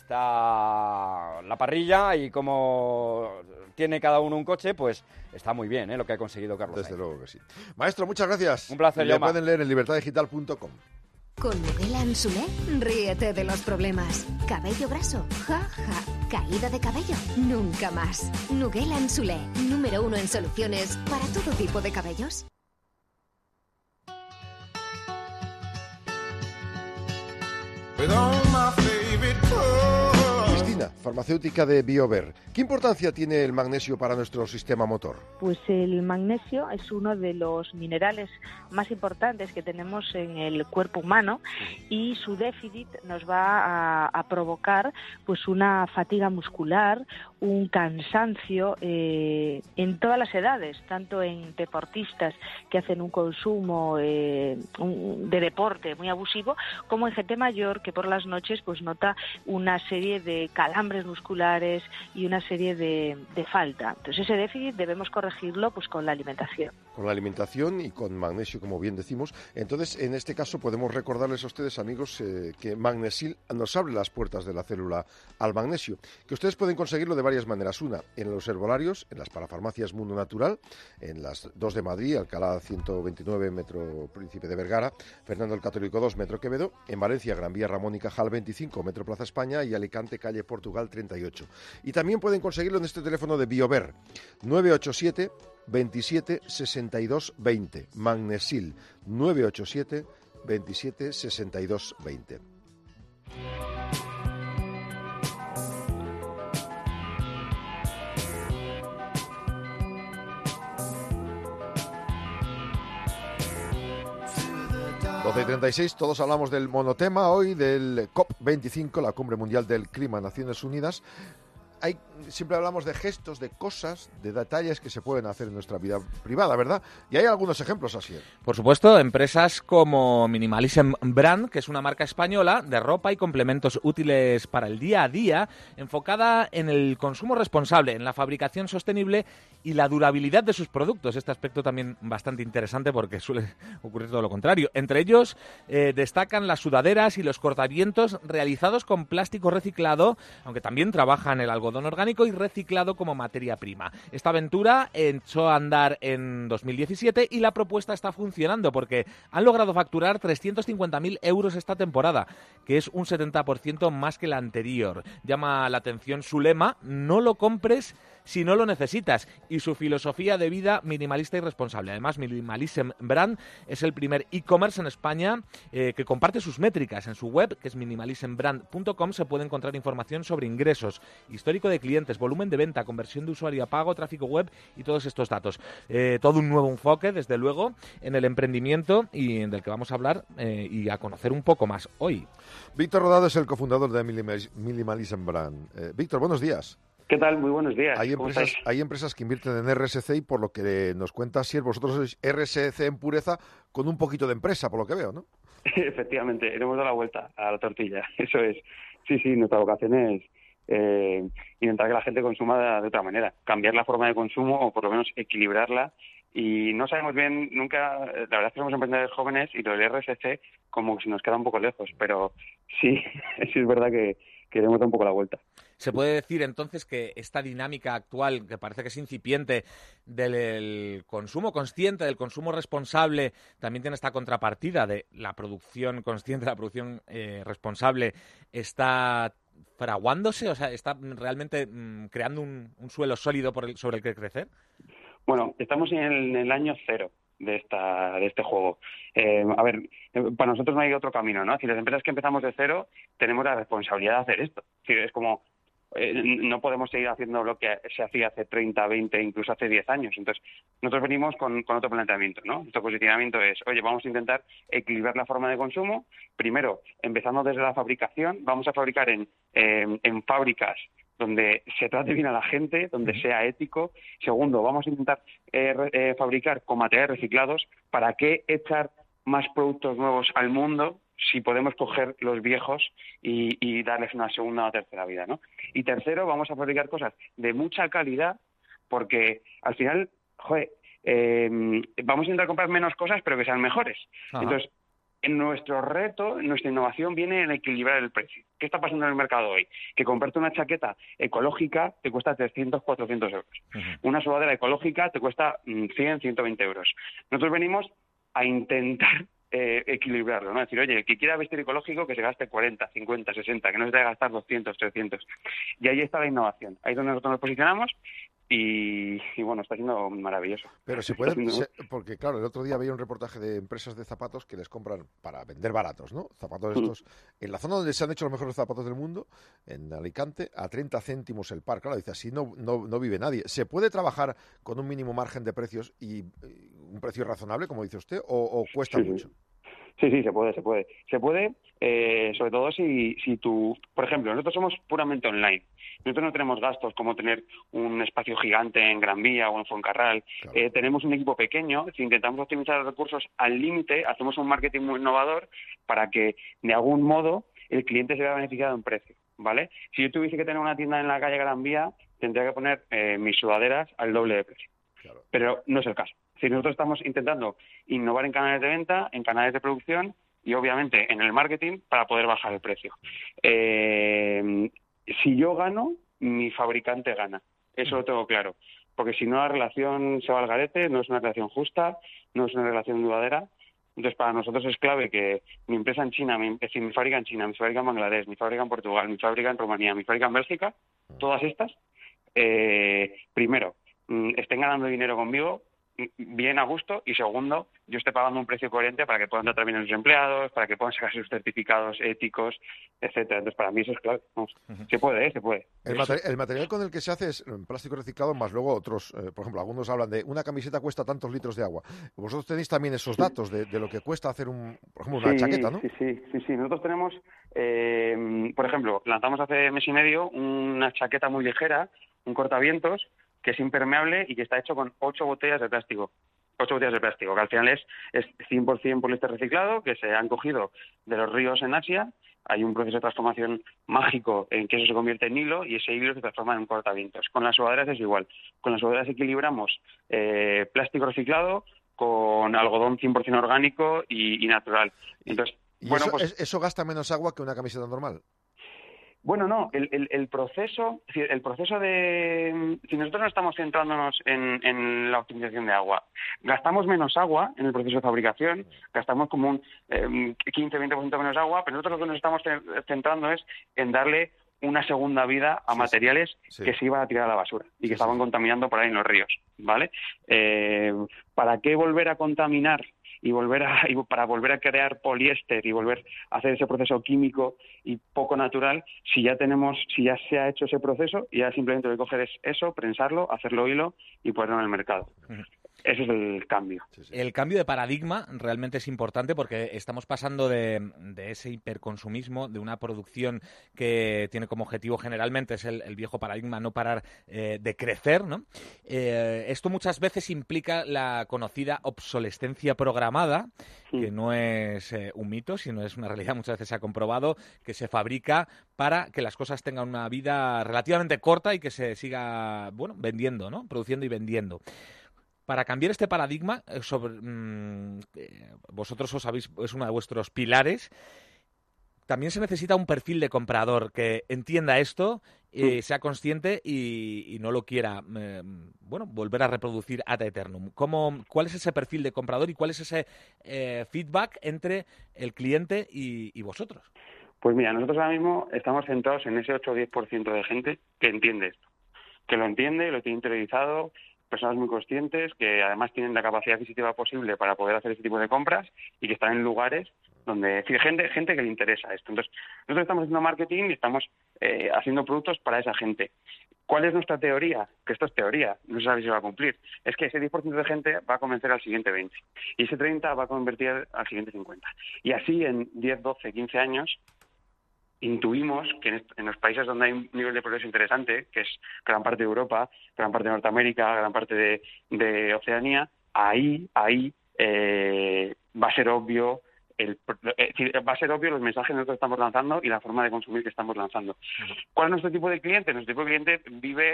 está la parrilla y cómo tiene cada uno un coche, pues está muy bien lo que ha conseguido Carlos Sainz. Desde luego que sí. Maestro, muchas gracias. Un placer, Lo pueden leer en libertaddigital.com. Con Nugela Ansulé, ríete de los problemas. Cabello graso, ja, ja. Caída de cabello, nunca más. Nugela Ansulé, número 1 en soluciones para todo tipo de cabellos. Cristina, farmacéutica de BioVer. ¿Qué importancia tiene el magnesio para nuestro sistema motor? Pues el magnesio es uno de los minerales más importantes que tenemos en el cuerpo humano y su déficit nos va a provocar pues una fatiga muscular, un cansancio en todas las edades, tanto en deportistas que hacen un consumo de deporte muy abusivo, como en gente mayor que por las noches pues nota una serie de calambres musculares y una serie de falta. Entonces ese déficit debemos corregirlo pues con la alimentación. Con la alimentación y con magnesio, como bien decimos. Entonces, en este caso podemos recordarles a ustedes, amigos, que Magnesil nos abre las puertas de la célula al magnesio, que ustedes pueden conseguirlo de varias maneras. Una, en los herbolarios, en las parafarmacias Mundo Natural, en las 2 de Madrid, Alcalá 129, Metro Príncipe de Vergara, Fernando el Católico 2, Metro Quevedo, en Valencia, Gran Vía Ramón y Cajal 25, Metro Plaza España, y Alicante, calle Portugal 38. Y también pueden conseguirlo en este teléfono de BioVer, 987 27 62 20, Magnesil, 987 27 62 20. y 36, todos hablamos del monotema hoy, del COP25, la Cumbre Mundial del Clima, Naciones Unidas. Siempre hablamos de gestos, de cosas, de detalles que se pueden hacer en nuestra vida privada, ¿verdad? Y hay algunos ejemplos así. Por supuesto, empresas como Minimalism Brand, que es una marca española de ropa y complementos útiles para el día a día, enfocada en el consumo responsable, en la fabricación sostenible y la durabilidad de sus productos. Este aspecto también bastante interesante porque suele ocurrir todo lo contrario. Entre ellos destacan las sudaderas y los cortavientos realizados con plástico reciclado, aunque también trabajan el algodón algodón orgánico y reciclado como materia prima. Esta aventura echó a andar en 2017 y la propuesta está funcionando porque han logrado facturar 350.000 euros esta temporada, que es un 70% más que la anterior. Llama la atención su lema: no lo compres si no lo necesitas, y su filosofía de vida minimalista y responsable. Además, Minimalism Brand es el primer e-commerce en España que comparte sus métricas. En su web, que es minimalismbrand.com, se puede encontrar información sobre ingresos, histórico de clientes, volumen de venta, conversión de usuario a pago, tráfico web y todos estos datos. Todo un nuevo enfoque, desde luego, en el emprendimiento y del que vamos a hablar y a conocer un poco más hoy. Víctor Rodado es el cofundador de Minimalism Brand. Víctor, buenos días. ¿Qué tal? Muy buenos días. Hay empresas que invierten en RSC y por lo que nos cuenta Sier, vosotros sois RSC en pureza con un poquito de empresa, por lo que veo, ¿no? Efectivamente, le hemos dado la vuelta a la tortilla, eso es. Sí, nuestra vocación es intentar que la gente consuma de otra manera, cambiar la forma de consumo o por lo menos equilibrarla. Y no sabemos bien nunca, la verdad es que somos emprendedores jóvenes y lo del RSC como que se nos queda un poco lejos, pero sí es verdad que queremos dar un poco la vuelta. ¿Se puede decir entonces que esta dinámica actual, que parece que es incipiente, del consumo consciente, del consumo responsable, también tiene esta contrapartida de la producción consciente, la producción responsable, está fraguándose? O sea, ¿está realmente creando un suelo sólido sobre el que crecer? Bueno, estamos en el año cero de este juego. A ver, para nosotros no hay otro camino, ¿no? Si las empresas que empezamos de cero tenemos la responsabilidad de hacer esto. Es como no podemos seguir haciendo lo que se hacía hace 30, 20, incluso hace 10 años. Entonces, nosotros venimos con otro planteamiento, ¿no? Nuestro posicionamiento es, oye, vamos a intentar equilibrar la forma de consumo. Primero, empezando desde la fabricación, vamos a fabricar en fábricas donde se trate bien a la gente, donde sea ético. Segundo, vamos a intentar fabricar con materiales reciclados. ¿Para qué echar más productos nuevos al mundo si podemos coger los viejos y darles una segunda o tercera vida, ¿no? Y tercero, vamos a fabricar cosas de mucha calidad porque al final, vamos a intentar comprar menos cosas pero que sean mejores. Ajá. Entonces, en nuestro reto, nuestra innovación viene en equilibrar el precio. ¿Qué está pasando en el mercado hoy? Que comprarte una chaqueta ecológica te cuesta 300, 400 euros. Uh-huh. Una sudadera ecológica te cuesta 100, 120 euros. Nosotros venimos a intentar equilibrarlo, ¿no? Es decir, oye, el que quiera vestir ecológico que se gaste 40, 50, 60, que no se tenga que gastar 200, 300. Y ahí está la innovación. Ahí es donde nosotros nos posicionamos y bueno, está siendo maravilloso. Pero se puede, porque claro, el otro día veía un reportaje de empresas de zapatos que les compran para vender baratos, ¿no? Zapatos estos, en la zona donde se han hecho los mejores zapatos del mundo, en Alicante, a 30 céntimos el par. Claro, dice, así no vive nadie. ¿Se puede trabajar con un mínimo margen de precios y un precio razonable, como dice usted, o cuesta mucho? Sí, se puede. Se puede, sobre todo si tú... Por ejemplo, nosotros somos puramente online. Nosotros no tenemos gastos como tener un espacio gigante en Gran Vía o en Fuencarral. Claro. Tenemos un equipo pequeño. Si intentamos optimizar los recursos al límite, hacemos un marketing muy innovador para que, de algún modo, el cliente se vea beneficiado en precio, ¿vale? Si yo tuviese que tener una tienda en la calle Gran Vía, tendría que poner mis sudaderas al doble de precio. Claro. Pero no es el caso. Si nosotros estamos intentando innovar en canales de venta, en canales de producción y obviamente en el marketing para poder bajar el precio. Si yo gano, mi fabricante gana. Eso lo tengo claro. Porque si no, la relación se va al garete, no es una relación justa, no es una relación duradera. Entonces, para nosotros es clave que mi empresa en China, mi fábrica en China, mi fábrica en Bangladesh, mi fábrica en Portugal, mi fábrica en Rumanía, mi fábrica en Bélgica, todas estas, primero, estén ganando dinero conmigo, bien a gusto, y segundo, yo esté pagando un precio coherente para que puedan tratar bien a sus empleados, para que puedan sacar sus certificados éticos, etcétera. Entonces, para mí eso es clave. Vamos, se puede. El material con el que se hace es plástico reciclado, más luego otros, por ejemplo, algunos hablan de una camiseta cuesta tantos litros de agua. Vosotros tenéis también esos datos de lo que cuesta hacer, por ejemplo, una chaqueta, ¿no? Sí. Nosotros tenemos, por ejemplo, lanzamos hace mes y medio una chaqueta muy ligera, un cortavientos, que es impermeable y que está hecho con 8 botellas de plástico. 8 botellas de plástico, que al final es 100% poliéster reciclado, que se han cogido de los ríos en Asia. Hay un proceso de transformación mágico en que eso se convierte en hilo y ese hilo se transforma en un cortavientos. Con las sudaderas es igual. Con las sudaderas equilibramos plástico reciclado con algodón 100% orgánico y natural. Entonces, ¿Y eso gasta menos agua que una camiseta normal? Bueno, no, el proceso de... Si nosotros no estamos centrándonos en la optimización de agua, gastamos menos agua en el proceso de fabricación, gastamos como un 15-20% menos agua, pero nosotros lo que nos estamos centrando es en darle una segunda vida a materiales que se iban a tirar a la basura y que estaban contaminando por ahí en los ríos, ¿vale? ¿Para qué volver a contaminar y para volver a crear poliéster y volver a hacer ese proceso químico y poco natural si ya se ha hecho ese proceso y ya simplemente lo que coger es eso, prensarlo, hacerlo hilo y ponerlo en el mercado? Ese es el cambio. El cambio de paradigma realmente es importante porque estamos pasando de ese hiperconsumismo, de una producción que tiene como objetivo generalmente es el viejo paradigma, no parar de crecer, ¿no? Esto muchas veces implica la conocida obsolescencia programada, que no es un mito, sino es una realidad, muchas veces se ha comprobado, que se fabrica para que las cosas tengan una vida relativamente corta y que se siga, vendiendo, ¿no? Produciendo y vendiendo. Para cambiar este paradigma, vosotros es uno de vuestros pilares, también se necesita un perfil de comprador que entienda esto, sea consciente y no lo quiera volver a reproducir ad eternum. ¿Cuál es ese perfil de comprador y cuál es ese feedback entre el cliente y vosotros? Pues mira, nosotros ahora mismo estamos centrados en ese 8 o 10% de gente que entiende esto, que lo entiende, lo tiene interiorizado, personas muy conscientes que además tienen la capacidad adquisitiva posible para poder hacer este tipo de compras y que están en lugares donde gente que le interesa esto. Entonces, nosotros estamos haciendo marketing y estamos haciendo productos para esa gente. ¿Cuál es nuestra teoría? Que esto es teoría, no se sabe si se va a cumplir. Es que ese 10% de gente va a convencer al siguiente 20 y ese 30 va a convertir al siguiente 50. Y así en 10, 12, 15 años intuimos que en los países donde hay un nivel de progreso interesante, que es gran parte de Europa, gran parte de Norteamérica, gran parte de Oceanía, ahí va a ser obvio los mensajes que nosotros estamos lanzando y la forma de consumir que estamos lanzando. ¿Cuál es nuestro tipo de cliente? Nuestro tipo de cliente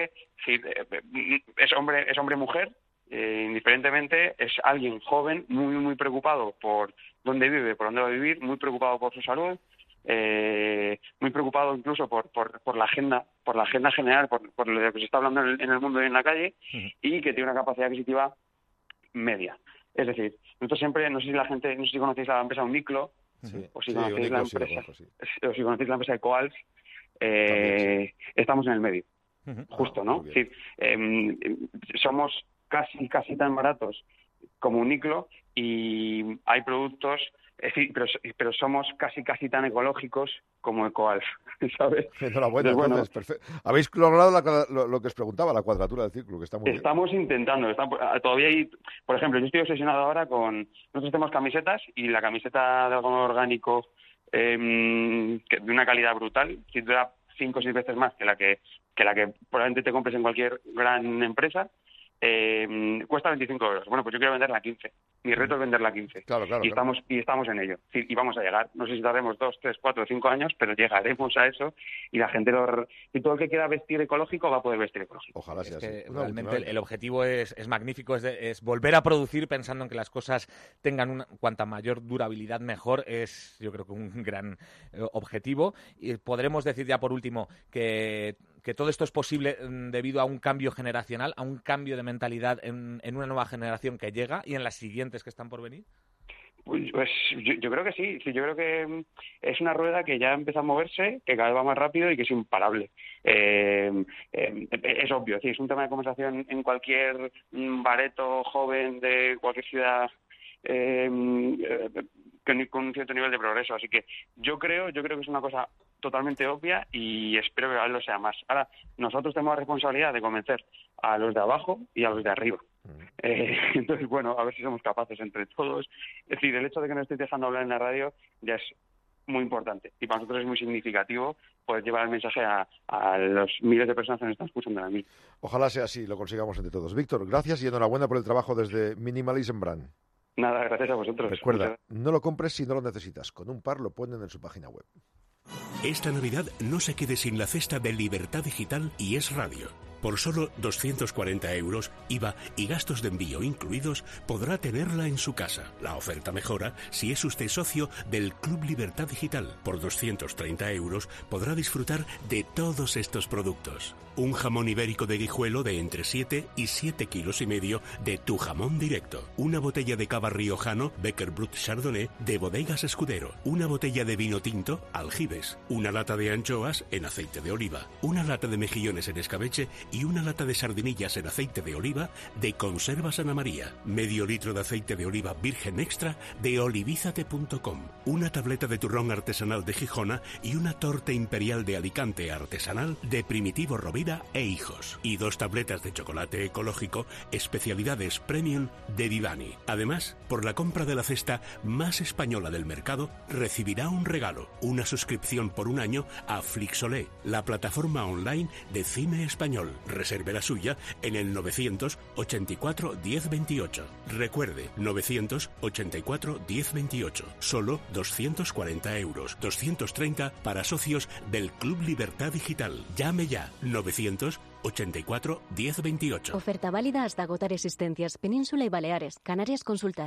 es hombre-mujer, indiferentemente, es alguien joven, muy, muy preocupado por dónde vive, por dónde va a vivir, muy preocupado por su salud, muy preocupado incluso por la agenda general, por lo que se está hablando en el mundo y en la calle, y que tiene una capacidad adquisitiva media. Es decir, nosotros siempre, no sé si conocéis la empresa Uniclo, o si conocéis la empresa de Coals, estamos en el medio, justo, ¿no? Es decir, somos casi tan baratos como Uniclo y hay productos, es decir, pero somos casi tan ecológicos como Ecoalf, ¿sabes? Enhorabuena, entonces, perfecto. Habéis logrado lo que os preguntaba, la cuadratura del círculo, que está muy bien. Estamos intentando, todavía hay, por ejemplo, yo estoy obsesionado ahora nosotros tenemos camisetas y la camiseta de algodón orgánico de una calidad brutal, que dura 5 o 6 veces más que la que probablemente te compres en cualquier gran empresa. Cuesta 25 euros. Bueno, pues yo quiero venderla a 15. Mi reto es venderla a 15. Claro, y estamos en ello. Y vamos a llegar. No sé si tardaremos 2, 3, 4, 5 años, pero llegaremos a eso y la gente y todo el que quiera vestir ecológico va a poder vestir ecológico. Ojalá sea así. Realmente el objetivo es magnífico, es volver a producir pensando en que las cosas tengan cuanta mayor durabilidad mejor. Es, yo creo que un gran objetivo. Y podremos decir ya por último que todo esto es posible debido a un cambio generacional, a un cambio de mentalidad en una nueva generación que llega y en las siguientes que están por venir. Pues yo creo que sí. Yo creo que es una rueda que ya empieza a moverse, que cada vez va más rápido y que es imparable. Es obvio, es un tema de conversación en cualquier bareto joven de cualquier ciudad con un cierto nivel de progreso. Así que yo creo que es una cosa totalmente obvia y espero que lo sea más. Ahora, nosotros tenemos la responsabilidad de convencer a los de abajo y a los de arriba. Entonces, bueno, a ver si somos capaces entre todos. Es decir, el hecho de que nos estéis dejando hablar en la radio ya es muy importante y para nosotros es muy significativo poder llevar el mensaje a los miles de personas que nos están escuchando ahora mismo. Ojalá sea así, lo consigamos entre todos. Víctor, gracias y enhorabuena por el trabajo desde Minimalism Brand. Nada, gracias a vosotros. Recuerda, no lo compres si no lo necesitas. Con un par lo ponen en su página web. Esta Navidad no se quede sin la cesta de Libertad Digital y Es Radio. Por solo 240 euros, IVA y gastos de envío incluidos, podrá tenerla en su casa. La oferta mejora si es usted socio del Club Libertad Digital. Por 230 euros podrá disfrutar de todos estos productos. Un jamón ibérico de Guijuelo de entre 7 y 7 kilos y medio de Tu Jamón Directo. Una botella de cava riojano Becker Brut Chardonnay de Bodegas Escudero. Una botella de vino tinto Aljibes. Una lata de anchoas en aceite de oliva. Una lata de mejillones en escabeche y una lata de sardinillas en aceite de oliva de Conservas Ana María. Medio litro de aceite de oliva virgen extra de olivizate.com. Una tableta de turrón artesanal de Gijona y una torta imperial de Alicante artesanal de Primitivo Rovira e Hijos. Y 2 tabletas de chocolate ecológico especialidades premium de Vivani. Además, por la compra de la cesta más española del mercado, recibirá un regalo, una suscripción por un año a Flixolé, la plataforma online de cine español. Reserve la suya en el 984 1028. Recuerde, 984 1028. Solo 240 euros. 230 para socios del Club Libertad Digital. Llame ya. 984 1028. Oferta válida hasta agotar existencias. Península y Baleares. Canarias, consultar.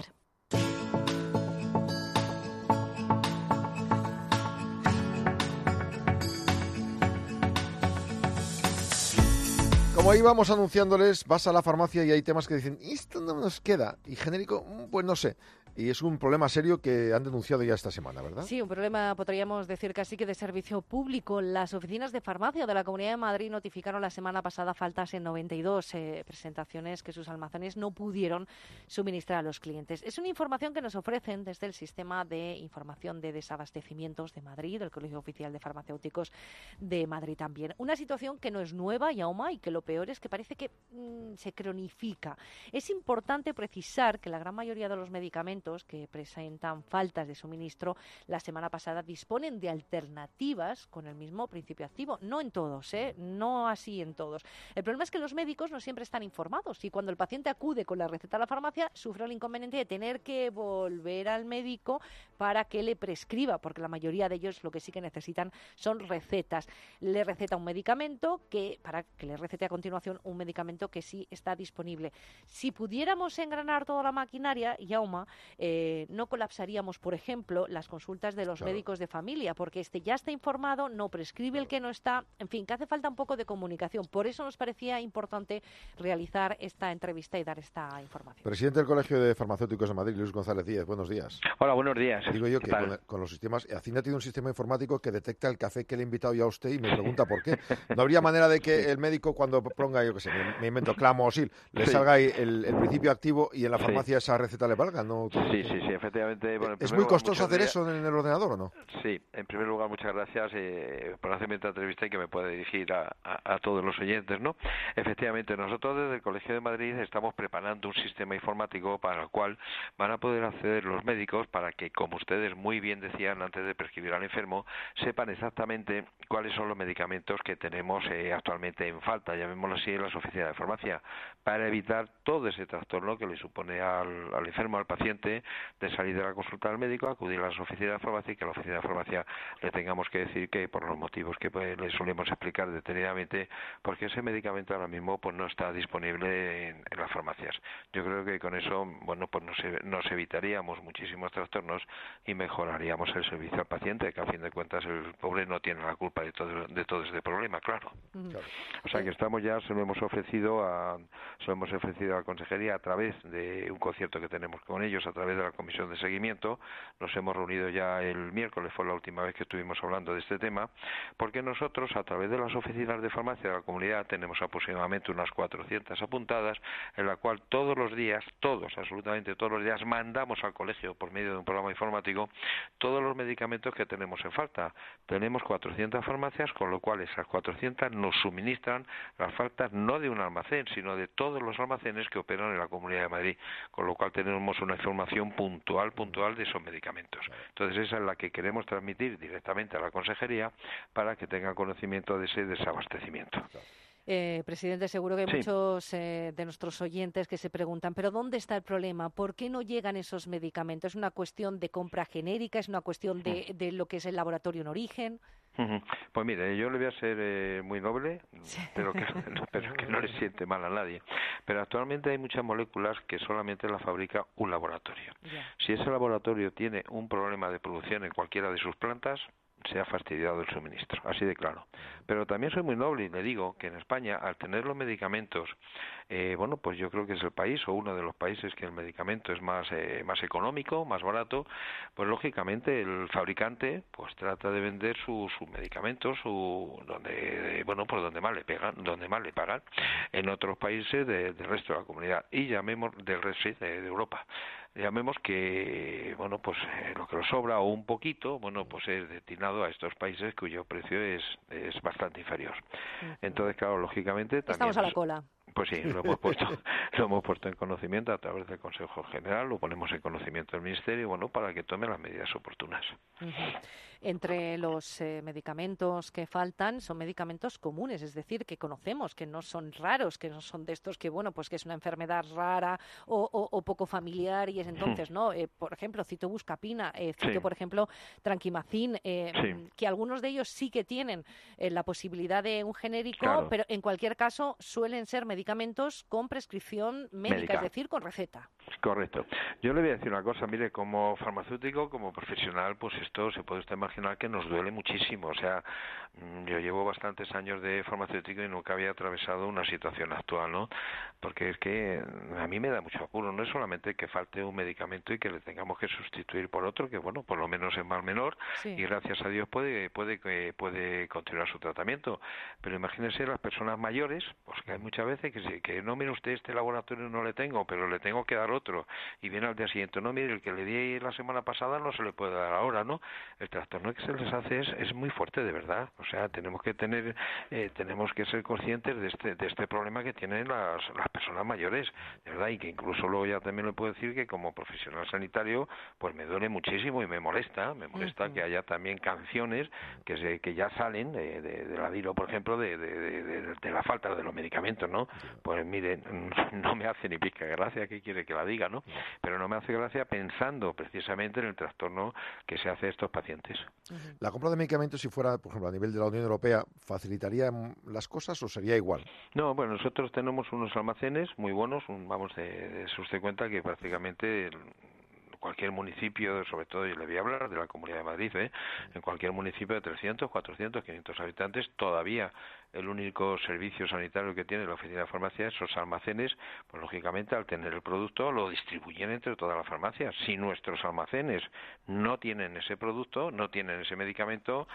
Como íbamos anunciándoles, vas a la farmacia y hay temas que dicen, esto no nos queda. Y genérico, pues no sé. Y es un problema serio que han denunciado ya esta semana, ¿verdad? Sí, un problema, podríamos decir casi que de servicio público. Las oficinas de farmacia de la Comunidad de Madrid notificaron la semana pasada faltas en 92 presentaciones que sus almacenes no pudieron suministrar a los clientes. Es una información que nos ofrecen desde el Sistema de Información de Desabastecimientos de Madrid, del Colegio Oficial de Farmacéuticos de Madrid también. Una situación que no es nueva, Jaume, y que lo peor es que parece que se cronifica. Es importante precisar que la gran mayoría de los medicamentos que presentan faltas de suministro la semana pasada disponen de alternativas con el mismo principio activo. No en todos, no así en todos. El problema es que los médicos no siempre están informados y cuando el paciente acude con la receta a la farmacia sufre el inconveniente de tener que volver al médico para que le prescriba, porque la mayoría de ellos lo que sí que necesitan son recetas. Le receta un medicamento para que le recete a continuación un medicamento que sí está disponible. Si pudiéramos engranar toda la maquinaria, Jaume, no colapsaríamos, por ejemplo, las consultas de los médicos de familia, porque ya está informado, no prescribe el que no está, en fin, que hace falta un poco de comunicación. Por eso nos parecía importante realizar esta entrevista y dar esta información. Presidente del Colegio de Farmacéuticos de Madrid, Luis González Díez, buenos días. Hola, buenos días. Digo yo que con los sistemas, Hacienda tiene un sistema informático que detecta el café que le he invitado yo a usted y me pregunta por qué. ¿No habría manera de que el médico cuando ponga, yo qué sé, me invento clamosil, le salga ahí el principio activo y en la farmacia esa receta le valga? ¿No? Sí, efectivamente. Bueno, ¿Es muy costoso hacer eso en el ordenador o no? Sí, en primer lugar, muchas gracias por hacerme esta entrevista y que me pueda dirigir a todos los oyentes, ¿no? Efectivamente, nosotros desde el Colegio de Madrid estamos preparando un sistema informático para el cual van a poder acceder los médicos para que, como ustedes muy bien decían antes de prescribir al enfermo, sepan exactamente cuáles son los medicamentos que tenemos actualmente en falta, llamémoslo así, en las oficinas de farmacia, para evitar todo ese trastorno que le supone al enfermo, al paciente, de salir de la consulta del médico, acudir a las oficinas de farmacia y que a la oficina de farmacia le tengamos que decir que por los motivos que le solemos explicar detenidamente, porque ese medicamento ahora mismo pues no está disponible en las farmacias. Yo creo que con eso, bueno, pues nos evitaríamos muchísimos trastornos y mejoraríamos el servicio al paciente, que a fin de cuentas el pobre no tiene la culpa de todo este problema, claro. O sea que estamos ya, se lo hemos ofrecido a la consejería a través de un concierto que tenemos con ellos, a través de la comisión de seguimiento. Nos hemos reunido ya el miércoles, fue la última vez que estuvimos hablando de este tema, porque nosotros a través de las oficinas de farmacia de la comunidad tenemos aproximadamente unas 400 apuntadas, en la cual absolutamente todos los días mandamos al colegio por medio de un programa informático todos los medicamentos que tenemos en falta. Tenemos 400 farmacias, con lo cual esas 400 nos suministran las faltas no de un almacén, sino de todos los almacenes que operan en la Comunidad de Madrid, con lo cual tenemos una información puntual de esos medicamentos. Entonces esa es la que queremos transmitir directamente a la consejería para que tenga conocimiento de ese desabastecimiento. Presidente, seguro que hay muchos de nuestros oyentes que se preguntan, ¿pero dónde está el problema? ¿Por qué no llegan esos medicamentos? ¿Es una cuestión de compra genérica? ¿Es una cuestión de lo que es el laboratorio en origen? Pues mire, yo le voy a ser muy noble, pero que no le siente mal a nadie. Pero actualmente hay muchas moléculas que solamente las fabrica un laboratorio. Si ese laboratorio tiene un problema de producción en cualquiera de sus plantas, se ha fastidiado el suministro, así de claro. Pero también soy muy noble y le digo que en España, al tener los medicamentos, pues yo creo que es el país o uno de los países que el medicamento es más económico, más barato, pues lógicamente el fabricante pues trata de vender sus medicamentos donde más le pagan en otros países del resto de la comunidad y llamemos del resto de Europa. Llamemos que lo que nos sobra o un poquito, pues es destinado a estos países cuyo precio es bastante inferior. Entonces, claro, lógicamente también estamos a la cola. Pues sí, lo hemos puesto en conocimiento a través del Consejo General, lo ponemos en conocimiento del Ministerio, para que tome las medidas oportunas. Entre los medicamentos que faltan son medicamentos comunes, es decir, que conocemos, que no son raros, que no son de estos que, que es una enfermedad rara o poco familiar y es entonces, ¿no? Por ejemplo, cito buscapina, por ejemplo, tranquimacin, que algunos de ellos sí que tienen la posibilidad de un genérico, pero en cualquier caso suelen ser medicamentos con prescripción médica, es decir, con receta. Correcto. Yo le voy a decir una cosa, mire, como farmacéutico, como profesional, pues esto se puede usted imaginar que nos duele muchísimo. O sea, yo llevo bastantes años de farmacéutico y nunca había atravesado una situación actual, ¿no? Porque es que a mí me da mucho apuro. No es solamente que falte un medicamento y que le tengamos que sustituir por otro, que por lo menos es mal menor y gracias a Dios puede continuar su tratamiento. Pero imagínense las personas mayores, pues que hay muchas veces que no, mire usted, este laboratorio no le tengo, pero le tengo que dar otro. Y viene al día siguiente, no, mire, el que le di la semana pasada no se le puede dar ahora, ¿no? El trastorno que se les hace es muy fuerte, de verdad. O sea, tenemos que ser conscientes de este problema que tienen las personas mayores, de verdad, y que incluso luego ya también le puedo decir que como profesional sanitario, pues me duele muchísimo y me molesta que haya también canciones que ya salen de la DILO, por ejemplo, de la falta de los medicamentos, ¿no? Pues mire, no me hace ni pizca gracia, ¿qué quiere que la diga, no? Pero no me hace gracia pensando precisamente en el trastorno que se hace a estos pacientes. ¿La compra de medicamentos, si fuera, por ejemplo, a nivel de la Unión Europea, facilitaría las cosas o sería igual? No, bueno, nosotros tenemos unos almacenes muy buenos, de usted cuenta que prácticamente cualquier municipio, sobre todo, yo le voy a hablar de la Comunidad de Madrid, en cualquier municipio de 300, 400, 500 habitantes, todavía el único servicio sanitario que tiene la oficina de farmacia, esos almacenes, pues lógicamente al tener el producto lo distribuyen entre todas las farmacias. Si nuestros almacenes no tienen ese producto, no tienen ese medicamento,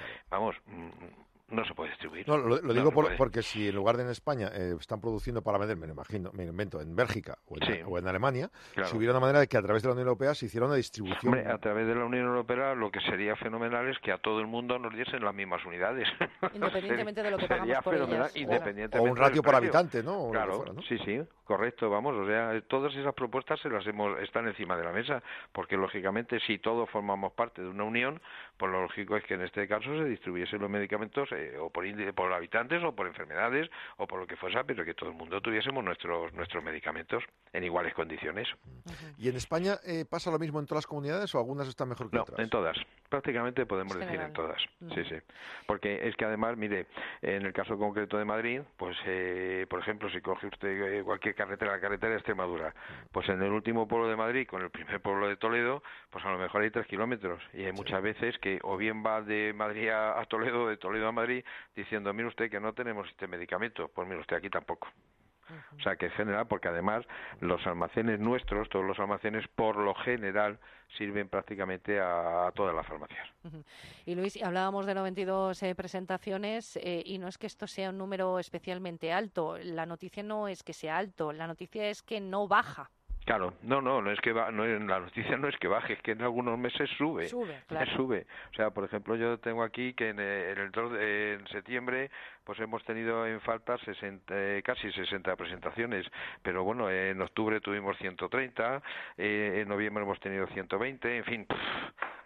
no se puede distribuir. No, lo digo porque si en lugar de en España están produciendo para vender, me invento, en Bélgica o en Alemania, si hubiera una manera de que a través de la Unión Europea se hiciera una distribución. Hombre, a través de la Unión Europea lo que sería fenomenal es que a todo el mundo nos diesen las mismas unidades. Independientemente de lo que pagamos por ellas. O un ratio por habitante, ¿no? Claro, fuera, ¿no? Sí, correcto, o sea, todas esas propuestas están encima de la mesa, porque lógicamente si todos formamos parte de una unión, pues lo lógico es que en este caso se distribuyesen los medicamentos o por habitantes o por enfermedades o por lo que fuese, pero que todo el mundo tuviésemos nuestros medicamentos en iguales condiciones. ¿Y en España pasa lo mismo en todas las comunidades o algunas están mejor que otras? No, en todas. Prácticamente podemos decir en todas. Sí. Porque es que además, mire, en el caso concreto de Madrid, pues por ejemplo, si coge usted cualquier carretera, la carretera de Extremadura, pues en el último pueblo de Madrid con el primer pueblo de Toledo, pues a lo mejor hay 3 kilómetros y hay muchas veces que o bien va de Madrid a Toledo, de Toledo a Madrid, diciendo, mire usted que no tenemos este medicamento, pues mire usted aquí tampoco. O sea, que es general, porque además los almacenes nuestros, todos los almacenes, por lo general, sirven prácticamente a todas las farmacias. Y Luis, hablábamos de 92 presentaciones y no es que esto sea un número especialmente alto. La noticia no es que sea alto, la noticia es que no baja. Claro, no es que la noticia no es que baje, es que en algunos meses sube. Claro. Sube. O sea, por ejemplo, yo tengo aquí que en septiembre pues hemos tenido en falta casi 60 presentaciones, pero bueno, en octubre tuvimos 130, en noviembre hemos tenido 120, en fin,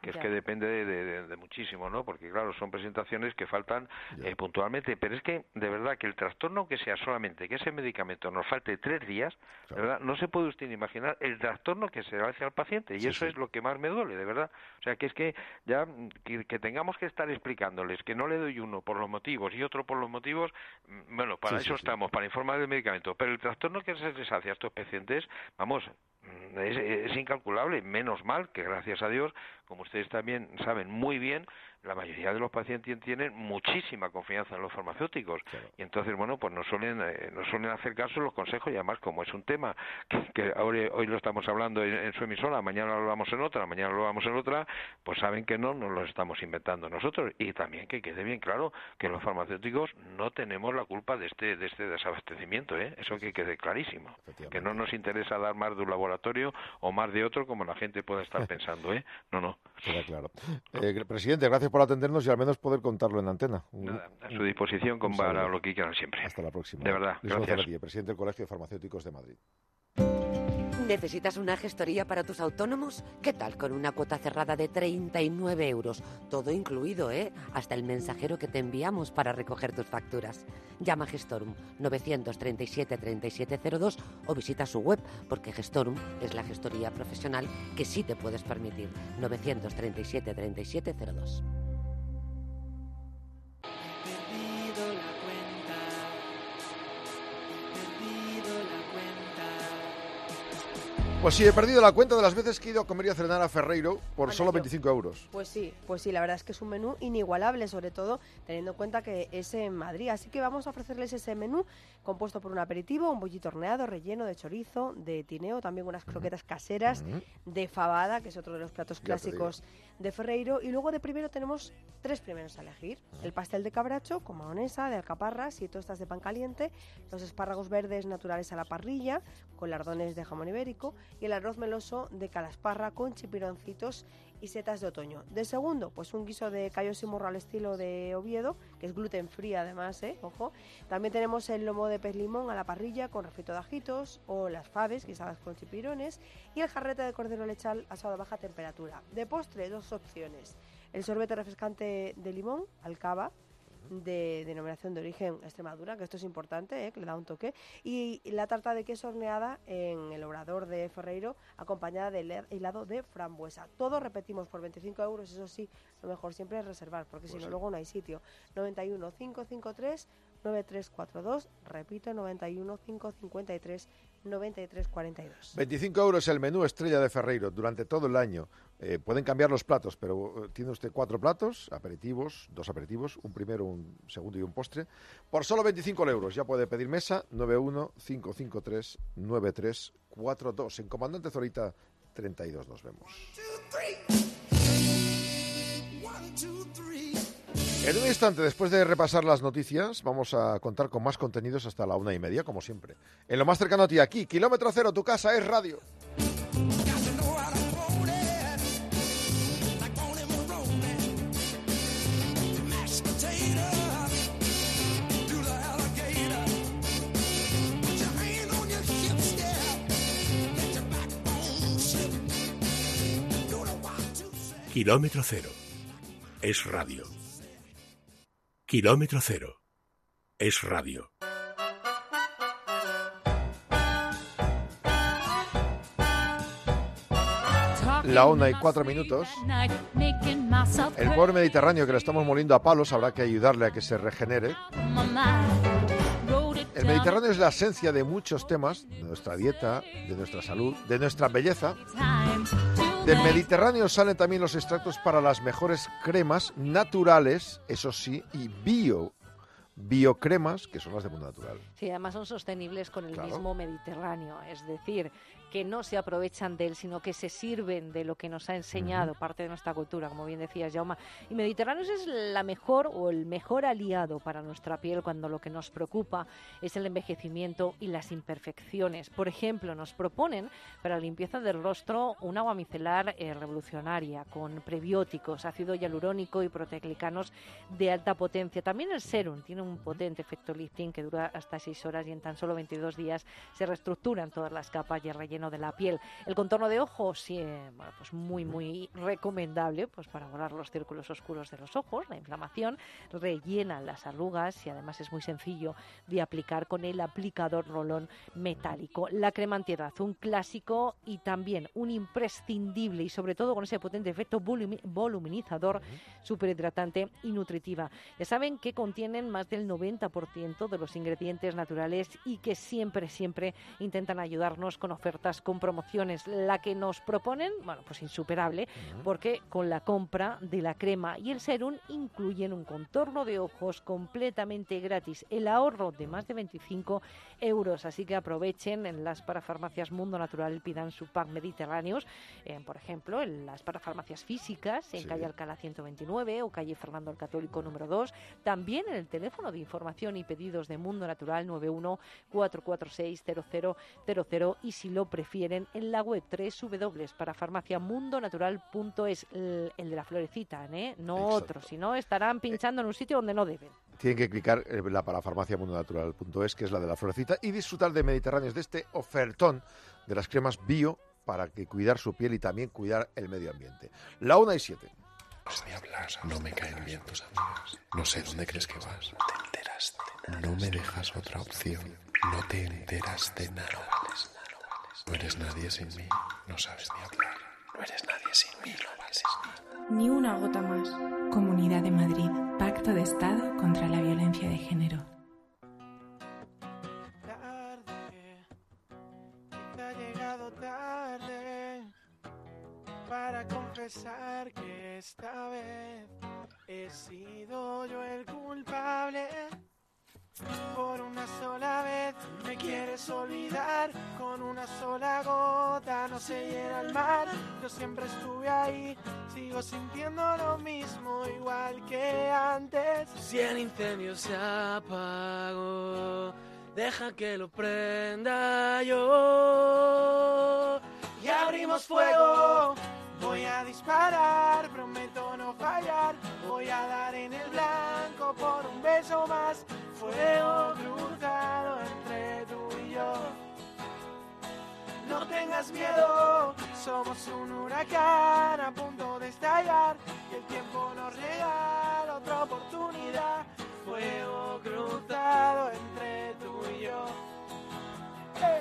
que es que depende de muchísimo, ¿no? Porque claro, son presentaciones que faltan puntualmente, pero es que de verdad que el trastorno que sea solamente que ese medicamento nos falte 3 días, de verdad, no se puede usted imaginar el trastorno que se le hace al paciente, y eso es lo que más me duele, de verdad. O sea, que es que ya que tengamos que estar explicándoles que no le doy uno por los motivos y otro por los motivos, bueno, para eso estamos, para informar del medicamento, pero el trastorno que se les hace a estos pacientes, vamos, es incalculable. Menos mal que, gracias a Dios, como ustedes también saben muy bien, la mayoría de los pacientes tienen muchísima confianza en los farmacéuticos, y entonces, bueno, pues nos suelen hacer caso los consejos, y además, como es un tema que hoy lo estamos hablando en su emisora, mañana lo hablamos en otra, mañana lo hablamos en otra, pues saben que no nos lo estamos inventando nosotros. Y también que quede bien claro que los farmacéuticos no tenemos la culpa de este desabastecimiento, eso que quede clarísimo, que no nos interesa dar más de un laboratorio o más de otro como la gente pueda estar pensando, no. Queda claro. Presidente, gracias por atendernos y al menos poder contarlo en antena. Nada, a su disposición para lo que quieran siempre. Hasta la próxima. De verdad, gracias. Presidente del Colegio de Farmacéuticos de Madrid. ¿Necesitas una gestoría para tus autónomos? ¿Qué tal con una cuota cerrada de 39 €? Todo incluido, hasta el mensajero que te enviamos para recoger tus facturas. Llama a Gestorum 937 3702 o visita su web, porque Gestorum es la gestoría profesional que sí te puedes permitir. 937 3702. Pues sí, he perdido la cuenta de las veces que he ido a comer y a cenar a Ferreiro por solo 25 €. Pues sí, la verdad es que es un menú inigualable, sobre todo teniendo en cuenta que es en Madrid. Así que vamos a ofrecerles ese menú compuesto por un aperitivo, un bollito horneado relleno de chorizo, de tineo, también unas croquetas caseras, de fabada, que es otro de los platos clásicos de Ferreiro, y luego de primero tenemos 3 primeros a elegir: el pastel de cabracho con mahonesa, de alcaparras y tostas de pan caliente, los espárragos verdes naturales a la parrilla con lardones de jamón ibérico, y el arroz meloso de calasparra con chipironcitos y setas de otoño. De segundo, pues un guiso de callos y morro al estilo de Oviedo, que es gluten free además, ojo. También tenemos el lomo de pez limón a la parrilla con refrito de ajitos, o las faves guisadas con chipirones, y el jarrete de cordero lechal asado a baja temperatura. De postre, 2 opciones: el sorbete refrescante de limón, alcaba, de denominación de origen Extremadura, que esto es importante, que le da un toque, y la tarta de queso horneada en el Obrador de Ferreiro, acompañada de helado de frambuesa. Todo, repetimos, por 25 €. Eso sí, lo mejor siempre es reservar, porque si no, luego no hay sitio. 91 553 9342, repito, 91 553 9342. 25 € el menú estrella de Ferreiro durante todo el año. Pueden cambiar los platos, pero tiene usted 4 platos, aperitivos, 2 aperitivos, un primero, un segundo y un postre, por solo 25 €. Ya puede pedir mesa. 91 553 9342. En Comandante Zorita 32 nos vemos. En un instante, después de repasar las noticias, vamos a contar con más contenidos hasta la 1:30, como siempre. En lo más cercano a ti, aquí, Kilómetro Cero, tu casa es radio. Kilómetro Cero es radio. Kilómetro Cero es radio. La 1:04. El pobre Mediterráneo, que lo estamos moliendo a palos, habrá que ayudarle a que se regenere. El Mediterráneo es la esencia de muchos temas, de nuestra dieta, de nuestra salud, de nuestra belleza. Del Mediterráneo salen también los extractos para las mejores cremas naturales, eso sí, y biocremas, que son las de Mundo Natural. Sí, además son sostenibles con el mismo Mediterráneo, es decir, que no se aprovechan de él, sino que se sirven de lo que nos ha enseñado parte de nuestra cultura, como bien decías, Jaume. Y Mediterráneo es la mejor o el mejor aliado para nuestra piel cuando lo que nos preocupa es el envejecimiento y las imperfecciones. Por ejemplo, nos proponen para la limpieza del rostro un agua micelar revolucionaria con prebióticos, ácido hialurónico y proteoglicanos de alta potencia. También el serum tiene un potente efecto lifting que dura hasta 6 horas, y en tan solo 22 días se reestructuran todas las capas y el relleno colágeno de la piel. El contorno de ojos, sí, bueno, pues muy recomendable, pues para borrar los círculos oscuros de los ojos, la inflamación, rellena las arrugas y además es muy sencillo de aplicar con el aplicador rolón metálico. La crema antiedad, un clásico y también un imprescindible, y sobre todo con ese potente efecto voluminizador, superhidratante y nutritiva. Ya saben que contienen más del 90% de los ingredientes naturales y que siempre intentan ayudarnos con ofertas, con promociones. La que nos proponen, bueno, pues insuperable, porque con la compra de la crema y el serum incluyen un contorno de ojos completamente gratis, el ahorro de más de 25 euros. Así que aprovechen en las parafarmacias Mundo Natural, pidan su pack Mediterráneos, por ejemplo, en las parafarmacias físicas, en calle Alcalá 129 o calle Fernando el Católico número 2, también en el teléfono de información y pedidos de Mundo Natural 91-446-0000, y si lo prefieren en la web www.parafarmaciamundonatural.es, el de la florecita, no Exacto. otro, si no estarán pinchando en un sitio donde no deben. Tienen que clicar en la parafarmaciamundonatural.es, que es la de la florecita, y disfrutar de Mediterráneos, de este ofertón de las cremas bio para que cuidar su piel y también cuidar el medio ambiente. La 1:07. Ni hablar, no me caen bien tus amigas. No sé dónde crees que vas. No te enteras de nada. No me dejas otra opción. No te enteras de nada. No eres nadie sin mí. No sabes ni hablar. No eres nadie sin mí. No vales nada. Ni una gota más. Comunidad de Madrid. Pacto de Estado contra la violencia de género. Ha llegado tarde para confesar que esta vez he sido yo el culpable. Por una sola vez me quieres olvidar, con una sola gota no se llena el mar. Yo siempre estuve ahí, sigo sintiendo lo mismo igual que antes. Si el incendio se apagó, deja que lo prenda yo. Y abrimos fuego, voy a disparar, prometo no fallar. Voy a dar en el blanco por un beso más. Fuego cruzado entre tú y yo. No tengas miedo, somos un huracán a punto de estallar. Y el tiempo nos regala otra oportunidad. Fuego cruzado entre tú y yo. ¡Hey!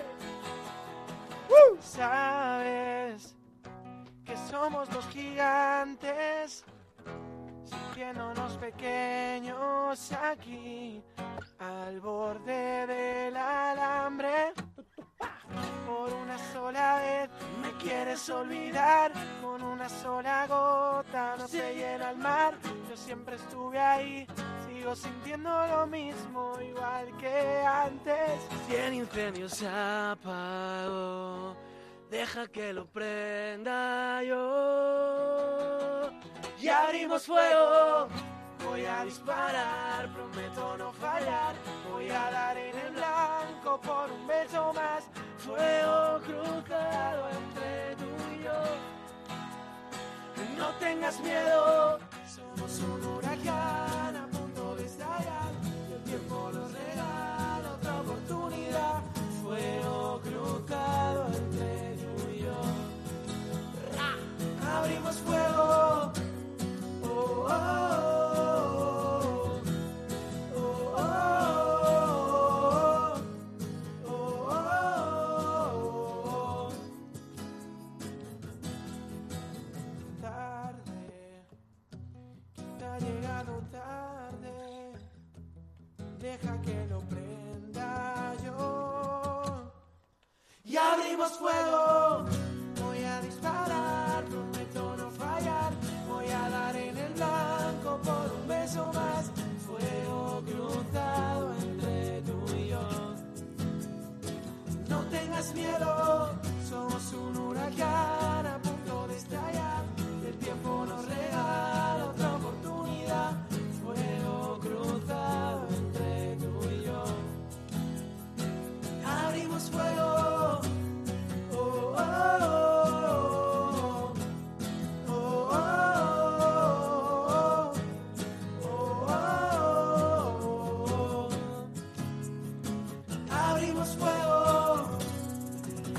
Sabes que somos dos gigantes, sintiéndonos pequeños aquí, al borde del alambre. Por una sola vez me quieres olvidar, con una sola gota no se llena el mar. Yo siempre estuve ahí, sigo sintiendo lo mismo igual que antes. Si el incendio se apagó, deja que lo prenda yo. Y abrimos fuego, voy a disparar, prometo no fallar. Voy a dar en el blanco por un beso más. Fuego cruzado entre tú y yo. No tengas miedo, somos un huracán a punto de estallar. Y el tiempo nos regala otra oportunidad. Fuego cruzado entre tú y yo. Abrimos fuego. Oh, oh, oh, oh, oh, oh, oh. Tarde, quizá ha llegado tarde. Deja que lo prenda yo. Y abrimos fuego. Voy a disparar, prometo no fallar. Voy a dar en el blanco por un beso más. Fuego cruzado entre tú y yo. No tengas miedo, somos un huracán a punto de estallar. El tiempo nos regala otra oportunidad. Fuego cruzado entre tú y yo. Abrimos fuego. Oh, oh, oh, oh, oh, oh, oh. Abrimos fuego.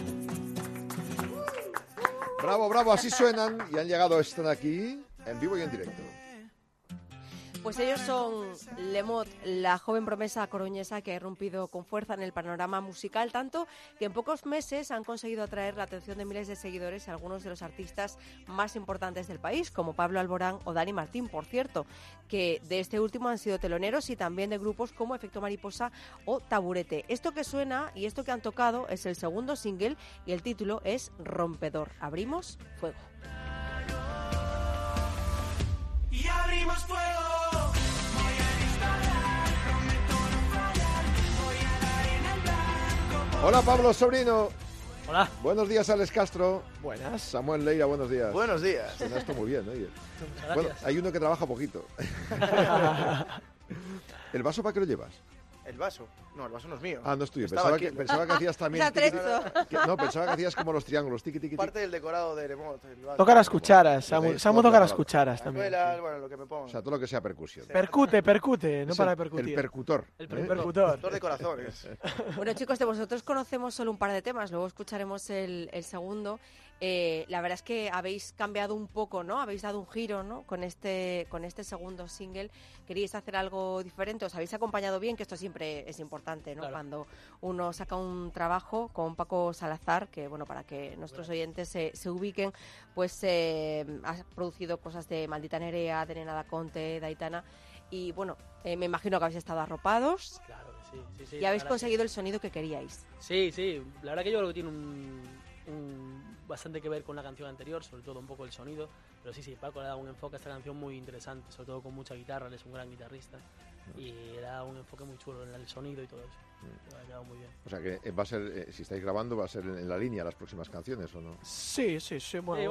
Bravo, bravo, así suenan y han llegado, están aquí en vivo y en directo. Pues ellos son Lemot, la joven promesa coruñesa que ha irrumpido con fuerza en el panorama musical, tanto que en pocos meses han conseguido atraer la atención de miles de seguidores a algunos de los artistas más importantes del país, como Pablo Alborán o Dani Martín, por cierto, que de este último han sido teloneros y también de grupos como Efecto Mariposa o Taburete. Esto que suena y esto que han tocado es el segundo single y el título es Rompedor. Abrimos fuego. Y abrimos fuego. Hola Pablo Sobrino. Hola. Buenos días, Alex Castro. Buenas. Samuel Leira, buenos días. Buenos días. Suena esto muy bien, oye. Muchas Bueno, gracias. hay uno que trabaja poquito. ¿El vaso para qué lo llevas? ¿El vaso? No, el vaso no es mío. Ah, no es tuyo. Estaba Pensaba que hacías también... Es atrezo. No, pensaba que hacías como los triángulos, tiqui, tiqui, tiqui. Parte del decorado de Lemot. Toca las cucharas, Sí, Samu toca las cucharas también. Escuelas, bueno, lo que me pongo. O sea, todo lo que sea percusión. Percute, no Es para de el percutir. percutor. El percutor. Percutor de corazones. Bueno, chicos, de vosotros conocemos solo un par de temas, luego escucharemos el segundo. La verdad es que habéis cambiado un poco, ¿no? Habéis dado un giro, ¿no? Con este segundo single. ¿Queríais hacer algo diferente? ¿Os habéis acompañado bien? Que esto siempre es importante, ¿no? Claro. Cuando uno saca un trabajo con Paco Salazar, que, bueno, para que nuestros oyentes se ubiquen, pues ha producido cosas de Maldita Nerea, de Nena da Conte, de Aitana. Y, bueno, me imagino que habéis estado arropados. Claro que sí. Y habéis conseguido el sonido que queríais. Sí, la verdad que yo creo que tiene bastante que ver con la canción anterior, sobre todo un poco el sonido, pero sí, Paco le ha dado un enfoque a esta canción muy interesante, sobre todo con mucha guitarra, él es un gran guitarrista y le da un enfoque muy chulo en el sonido y todo eso. Me ha quedado muy bien. O sea, que va a ser, si estáis grabando, va a ser en la línea las próximas canciones, ¿o no? Sí. Bueno,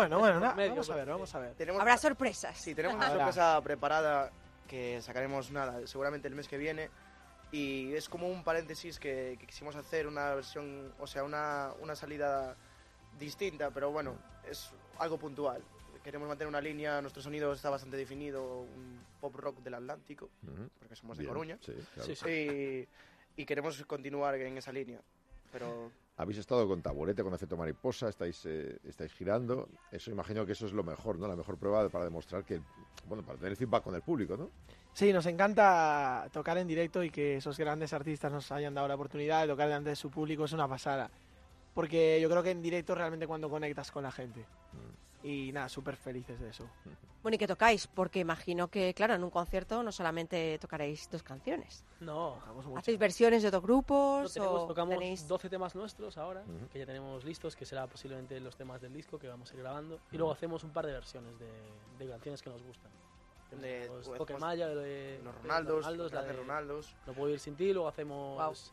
vamos a ver. Habrá sorpresas. Sí, tenemos una sorpresa preparada que sacaremos seguramente el mes que viene. Y es como un paréntesis que quisimos hacer una versión, o sea, una salida distinta, pero bueno, es algo puntual. Queremos mantener una línea, nuestro sonido está bastante definido, un pop rock del Atlántico, porque somos de Bien, Coruña. sí, claro. Y queremos continuar en esa línea. Pero Habéis estado con Taburete, con Efecto Mariposa, estáis girando. Eso imagino que eso es lo mejor, ¿no? La mejor prueba para demostrar que, bueno, para tener feedback con el público, ¿no? Sí, nos encanta tocar en directo y que esos grandes artistas nos hayan dado la oportunidad de tocar delante de su público, es una pasada. Porque yo creo que en directo es realmente cuando conectas con la gente. Y nada, súper felices de eso. Bueno, ¿y qué tocáis? Porque imagino que, claro, en un concierto no solamente tocaréis 2 canciones. No, ¿Hacéis versiones de otros grupos? Tocamos tenéis... 12 temas nuestros ahora, que ya tenemos listos, que será posiblemente los temas del disco que vamos a ir grabando. Y luego hacemos un par de versiones de canciones que nos gustan. Tenemos Toquemaya, de los Ronaldos, la de Ronaldos. No puedo ir sin ti, luego hacemos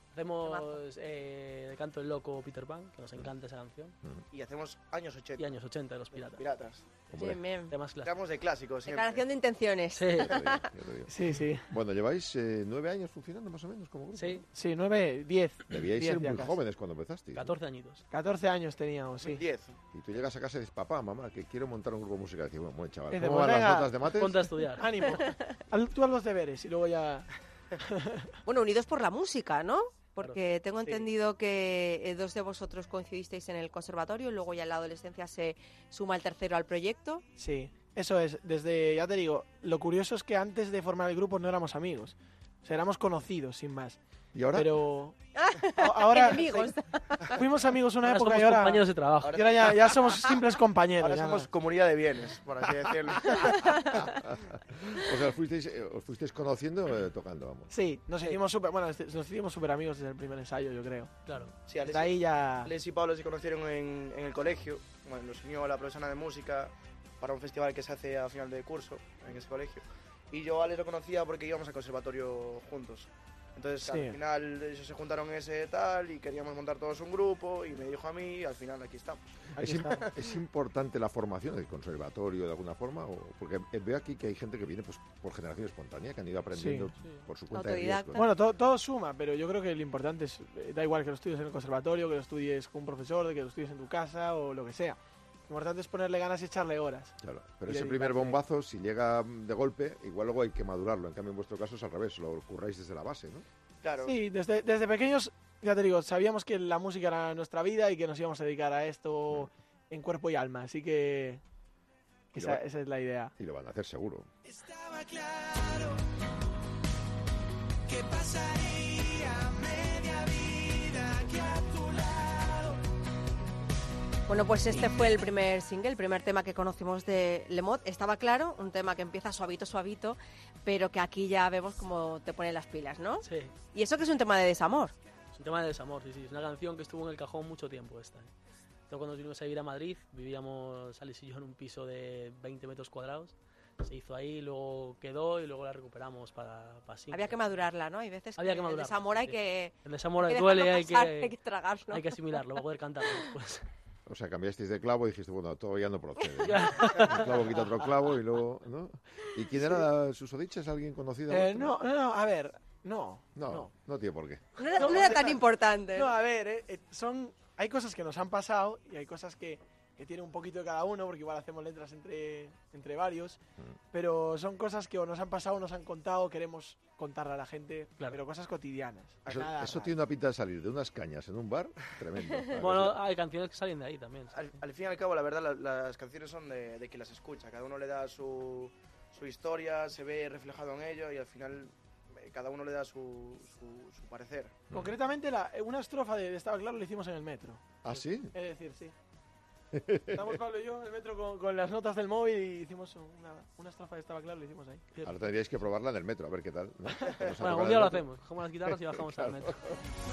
de Canto el Loco Peter Pan, que nos encanta esa canción. Y hacemos años 80. Y años 80 de los Piratas. Bien, bien. Temas clásicos. Estamos de clásicos siempre. Declaración de intenciones. Sí. Bueno, lleváis 9 años funcionando más o menos como grupo. Sí, 9, 10. Debíais ser muy jóvenes cuando empezasteis. 14 añitos. 14 años teníamos, sí. 10. Y tú llegas a casa y dices, papá, mamá, que quiero montar un grupo musical. Y dices, bueno, buen chaval, Dice, ¿cómo pues van venga, las notas de mates? Ponte a estudiar. Ánimo. Tú haz los deberes y luego ya... Bueno, unidos por la música, ¿no? Porque tengo entendido que 2 de vosotros coincidisteis en el conservatorio y luego ya en la adolescencia se suma el tercero al proyecto. Sí, eso es. Ya te digo, lo curioso es que antes de formar el grupo no éramos amigos. O sea, éramos conocidos, sin más. ¿Y ahora? Pero ahora enemigos. Fuimos amigos una época somos y ahora... compañeros de trabajo. Y ahora ya somos simples compañeros. Ahora somos comunidad de bienes, por así decirlo. O sea, os fuisteis conociendo tocando, vamos. Sí, nos hicimos súper amigos desde el primer ensayo, yo creo. Claro. Sí, desde ahí ya... Alex y Pablo se conocieron en el colegio. Bueno, los unió la profesora de música para un festival que se hace a final de curso en ese colegio. Y yo a Alex lo conocía porque íbamos al conservatorio juntos. Entonces al final ellos se juntaron en ese tal y queríamos montar todos un grupo y me dijo a mí y al final aquí estamos. ¿Es importante la formación del conservatorio de alguna forma? Porque veo aquí que hay gente que viene pues por generación espontánea, que han ido aprendiendo por su cuenta de riesgo. Bueno, todo suma, pero yo creo que lo importante es, da igual que lo estudies en el conservatorio, que lo estudies con un profesor, que lo estudies en tu casa o lo que sea. Lo importante es ponerle ganas y echarle horas. Claro, pero ese primer bombazo, si llega de golpe, igual luego hay que madurarlo. En cambio, en vuestro caso es al revés, lo curráis desde la base, ¿no? Claro. Sí, desde pequeños, ya te digo, sabíamos que la música era nuestra vida y que nos íbamos a dedicar a esto en cuerpo y alma. Así que esa es la idea. Y lo van a hacer seguro. Estaba claro que pasaría media vida aquí a tu lado. Bueno, pues este fue el primer single, el primer tema que conocimos de Lemot. Estaba claro, un tema que empieza suavito, suavito, pero que aquí ya vemos cómo te ponen las pilas, ¿no? Sí. Y eso que es un tema de desamor. Es un tema de desamor, sí. Es una canción que estuvo en el cajón mucho tiempo esta. Entonces, cuando vinimos a vivir a Madrid, vivíamos Alex y yo en un piso de 20 metros cuadrados. Se hizo ahí, luego quedó y luego la recuperamos para siempre. Había que madurarla, ¿no? Hay veces Había que el madurarla, desamor hay sí. que... El desamor hay que duele, dejarlo pasar, hay que tragarlo. hay que asimilarlo, para poder cantarlo después. O sea, cambiasteis de clavo y dijiste, bueno, todo ya no procede. ¿no? Un clavo quita otro clavo y luego, ¿no? ¿Y quién era susodicho? ¿Es alguien conocido? No, a ver, no. No tiene por qué. No era tan importante. No, a ver, hay cosas que nos han pasado y hay cosas que tienen un poquito de cada uno, porque igual hacemos letras entre varios, pero son cosas que o nos han pasado o nos han contado, queremos contarle a la gente, pero cosas cotidianas. Eso tiene una pinta de salir de unas cañas en un bar tremendo. Bueno, hay canciones que salen de ahí también. Al fin y al cabo, la verdad, las canciones son de quien las escucha. Cada uno le da su historia, se ve reflejado en ello y al final cada uno le da su parecer. Concretamente, una estrofa de Estaba Claro la hicimos en el metro. ¿Ah, sí? Es decir, sí. Estamos Pablo y yo en el metro con las notas del móvil y hicimos una estrofa de Estaba Claro, lo hicimos ahí. Ahora tendríais que probarla en el metro, a ver qué tal, ¿no? Bueno, un día lo hacemos, cogemos las guitarras y bajamos al metro.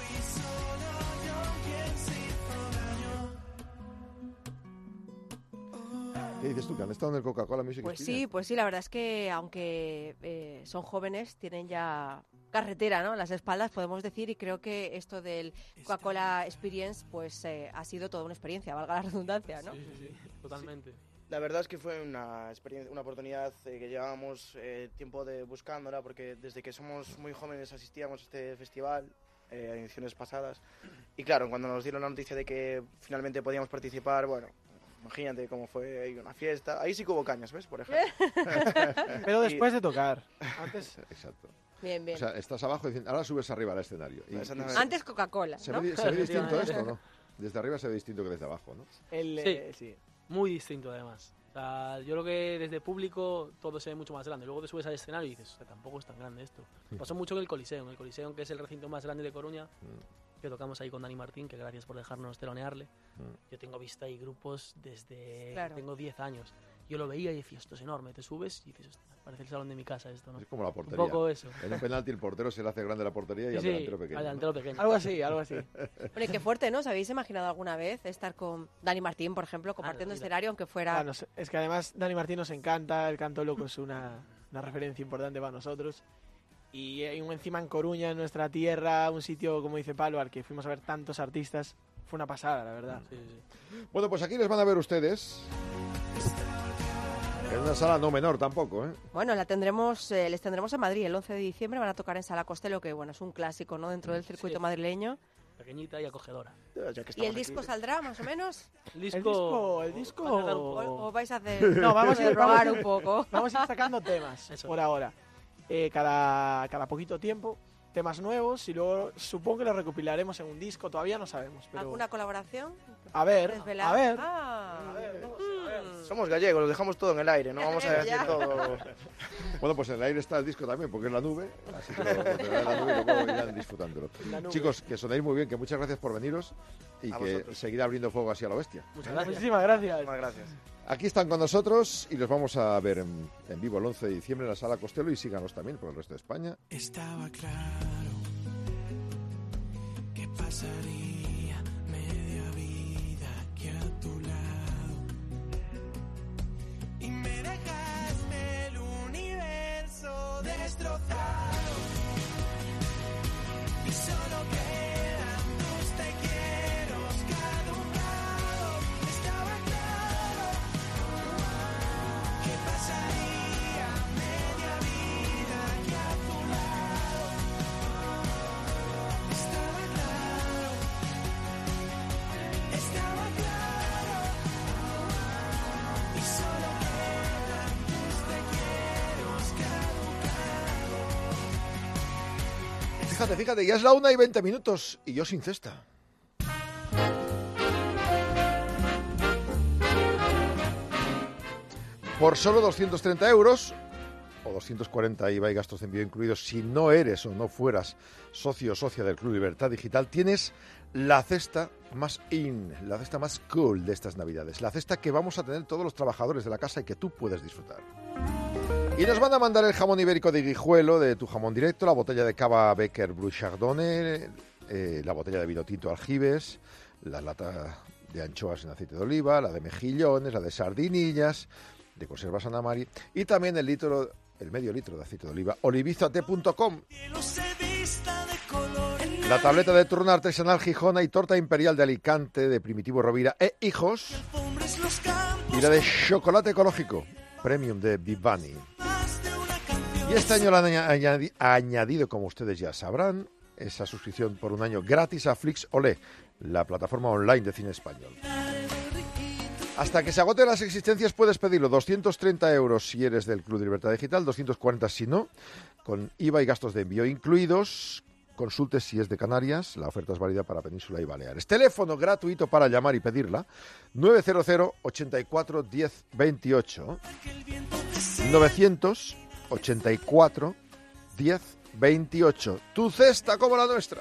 ¿Qué dices tú, que han estado en el Coca-Cola Music Experience? Pues sí, la verdad es que aunque son jóvenes, tienen ya carretera, ¿no?, en las espaldas, podemos decir, y creo que esto del Coca-Cola Experience pues ha sido toda una experiencia, valga la redundancia, ¿no? Sí, totalmente. La verdad es que fue una experiencia, una oportunidad que llevábamos tiempo buscándola, porque desde que somos muy jóvenes asistíamos a este festival, a ediciones pasadas, y claro, cuando nos dieron la noticia de que finalmente podíamos participar, bueno, imagínate cómo fue ahí una fiesta. Ahí sí que hubo cañas, ¿ves? Por ejemplo. Pero después de tocar. Antes... Exacto. Bien, bien. O sea, estás abajo y dicen, ahora subes arriba al escenario. Antes Coca-Cola, ¿Se ¿no? ve distinto esto, no? Desde arriba se ve distinto que desde abajo, ¿no? Sí, muy distinto además. O sea, yo creo que desde público todo se ve mucho más grande. Luego te subes al escenario y dices, o sea, tampoco es tan grande esto. Pasó mucho en el Coliseo, que es el recinto más grande de Coruña, que tocamos ahí con Dani Martín, que gracias por dejarnos telonearle. Yo tengo vista y grupos desde que tengo 10 años. Yo lo veía y decía, esto es enorme, te subes y dices, parece el salón de mi casa esto, ¿no? Es como la portería. Un poco eso. En un penalti el portero se le hace grande la portería y al delantero pequeño. Al delantero pequeño. Algo así. Bueno, qué fuerte, ¿no? ¿Os habéis imaginado alguna vez estar con Dani Martín, por ejemplo, compartiendo escenario, aunque fuera... Claro, es que además Dani Martín nos encanta, el canto loco es una referencia importante para nosotros. Y encima en Coruña, en nuestra tierra, un sitio, como dice Pablo, al que fuimos a ver tantos artistas, fue una pasada, la verdad. Sí. Bueno, pues aquí les van a ver ustedes. En una sala no menor tampoco, ¿eh? Bueno, les tendremos en Madrid el 11 de diciembre, van a tocar en Sala Costello, que bueno, es un clásico, ¿no?, dentro del circuito madrileño. Pequeñita y acogedora. ¿Y el disco saldrá, más o menos? El disco... ¿O vais a hacer... No, vamos a robar un poco? Vamos a ir sacando temas, por ahora. Cada poquito tiempo, temas nuevos, y luego supongo que los recopilaremos en un disco, todavía no sabemos. Pero... ¿Alguna colaboración? A ver. Somos gallegos, lo dejamos todo en el aire, no vamos a decir todo. Bueno, pues en el aire está el disco también, porque es la nube, así que lo tendrán en la nube y luego irán disfrutándolo. Chicos, que sonéis muy bien, que muchas gracias por veniros y a que vosotros. seguir abriendo fuego así a la bestia. Muchas gracias. Muchísimas gracias. Muchas gracias. Aquí están con nosotros y los vamos a ver en vivo el 11 de diciembre en la Sala Costello, y síganos también por el resto de España. Estaba claro que pasaría media vida aquí a tu lado y me dejaste el universo destrozado y solo quedan tus te quiero caducados. Estaba claro que pasaría media vida aquí a tu lado. Estaba claro y solo quedan tus te quiero caducados. Fíjate, ya es la 1:20 y yo sin cesta. por solo 230 euros o 240 IVA y gastos de envío incluidos. Si no eres o no fueras socio o socia del Club Libertad Digital, tienes la cesta más la cesta más cool de estas Navidades, la cesta que vamos a tener todos los trabajadores de la casa y que tú puedes disfrutar. Y nos van a mandar el jamón ibérico de Guijuelo, de Tu Jamón Directo, la botella de cava Becker Brut Chardonnay, la botella de vino tinto Aljibes, la lata de anchoas en aceite de oliva, la de mejillones, la de sardinillas, de conservas Ana Mari, y también el medio litro de aceite de oliva olivizate.com. La tableta de turno artesanal Gijona y torta imperial de Alicante de Primitivo Rovira e Hijos, y la de chocolate ecológico Premium de Vivani. Y este año lo han añadido, como ustedes ya sabrán, esa suscripción por un año gratis a Flix Olé, la plataforma online de cine español. Hasta que se agoten las existencias puedes pedirlo. 230 euros si eres del Club de Libertad Digital, 240 si no, con IVA y gastos de envío incluidos. Consulte si es de Canarias, la oferta es válida para Península y Baleares. Teléfono gratuito para llamar y pedirla, 900 84 10 28, 984 10 28. Tu cesta como la nuestra.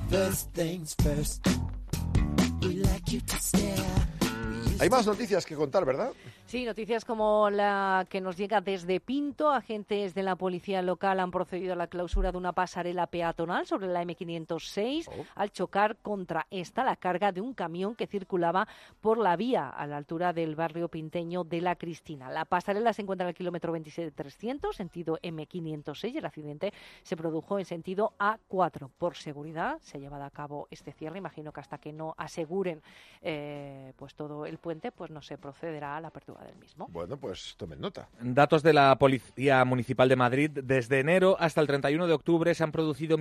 Hay más noticias que contar, ¿verdad? Sí, noticias como la que nos llega desde Pinto. Agentes de la policía local han procedido a la clausura de una pasarela peatonal sobre la M506 al chocar contra esta la carga de un camión que circulaba por la vía a la altura del barrio pinteño de La Cristina. La pasarela se encuentra en el kilómetro 27.300, sentido M506, y el accidente se produjo en sentido A4. Por seguridad se ha llevado a cabo este cierre. Imagino que hasta que no aseguren pues todo el puente, pues no se procederá a la apertura del mismo. Bueno, pues tomen nota. Datos de la Policía Municipal de Madrid. Desde enero hasta el 31 de octubre se han producido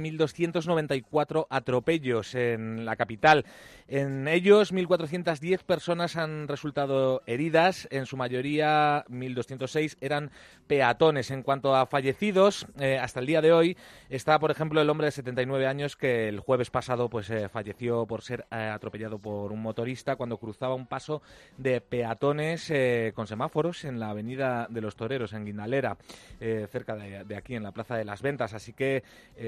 1.294 atropellos en la capital. En ellos, 1.410 personas han resultado heridas. En su mayoría, 1.206 eran peatones. En cuanto a fallecidos, hasta el día de hoy está, por ejemplo, el hombre de 79 años que el jueves pasado pues falleció por ser atropellado por un motorista cuando cruzaba un paso de peatones con semáforos en la avenida de los Toreros, en Guindalera, cerca de aquí, en la Plaza de las Ventas. Así que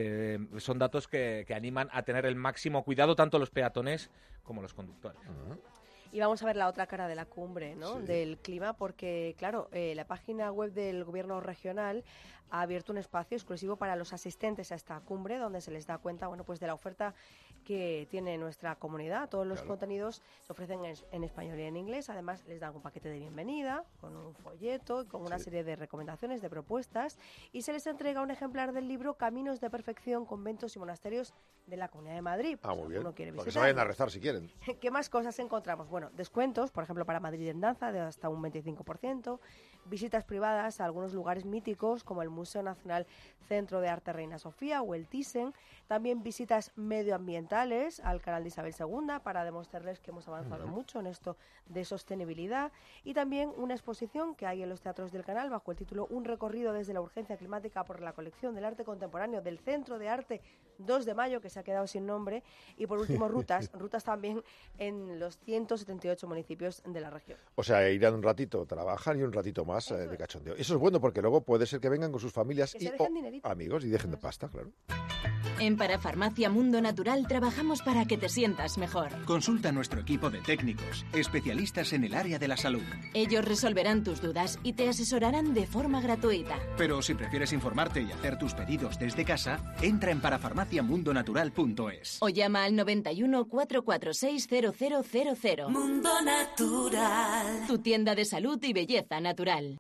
son datos que animan a tener el máximo cuidado tanto los peatones como los conductores. Y vamos a ver la otra cara de la cumbre, ¿no? Sí. Del clima, porque, claro, la página web del Gobierno regional ha abierto un espacio exclusivo para los asistentes a esta cumbre, donde se les da cuenta, bueno, pues de la oferta que tiene nuestra comunidad. Todos los contenidos se ofrecen en español y en inglés. Además, les dan un paquete de bienvenida, con un folleto, con una serie de recomendaciones, de propuestas, y se les entrega un ejemplar del libro Caminos de Perfección, Conventos y Monasterios de la Comunidad de Madrid. Ah, muy bien. Para que se vayan a rezar si quieren. ¿Qué más cosas encontramos? Bueno, descuentos, por ejemplo, para Madrid en Danza, de hasta un 25%, visitas privadas a algunos lugares míticos, como el Museo Nacional Centro de Arte Reina Sofía o el Thyssen, también visitas medioambientales al canal de Isabel II para demostrarles que hemos avanzado mucho en esto de sostenibilidad, y también una exposición que hay en los teatros del canal bajo el título Un recorrido desde la urgencia climática por la colección del arte contemporáneo del Centro de Arte 2 de Mayo, que se ha quedado sin nombre, y por último rutas también en los 178 municipios de la región. O sea, irán un ratito, trabajan y un ratito más de cachondeo. Eso es bueno porque luego puede ser que vengan con sus familias y amigos y dejen de pasta, claro. En Parafarmacia Mundo Natural trabajamos para que te sientas mejor. Consulta a nuestro equipo de técnicos, especialistas en el área de la salud. Ellos resolverán tus dudas y te asesorarán de forma gratuita. Pero si prefieres informarte y hacer tus pedidos desde casa, entra en parafarmaciamundonatural.es. O llama al 91 446 0000. Mundo Natural. Tu tienda de salud y belleza natural.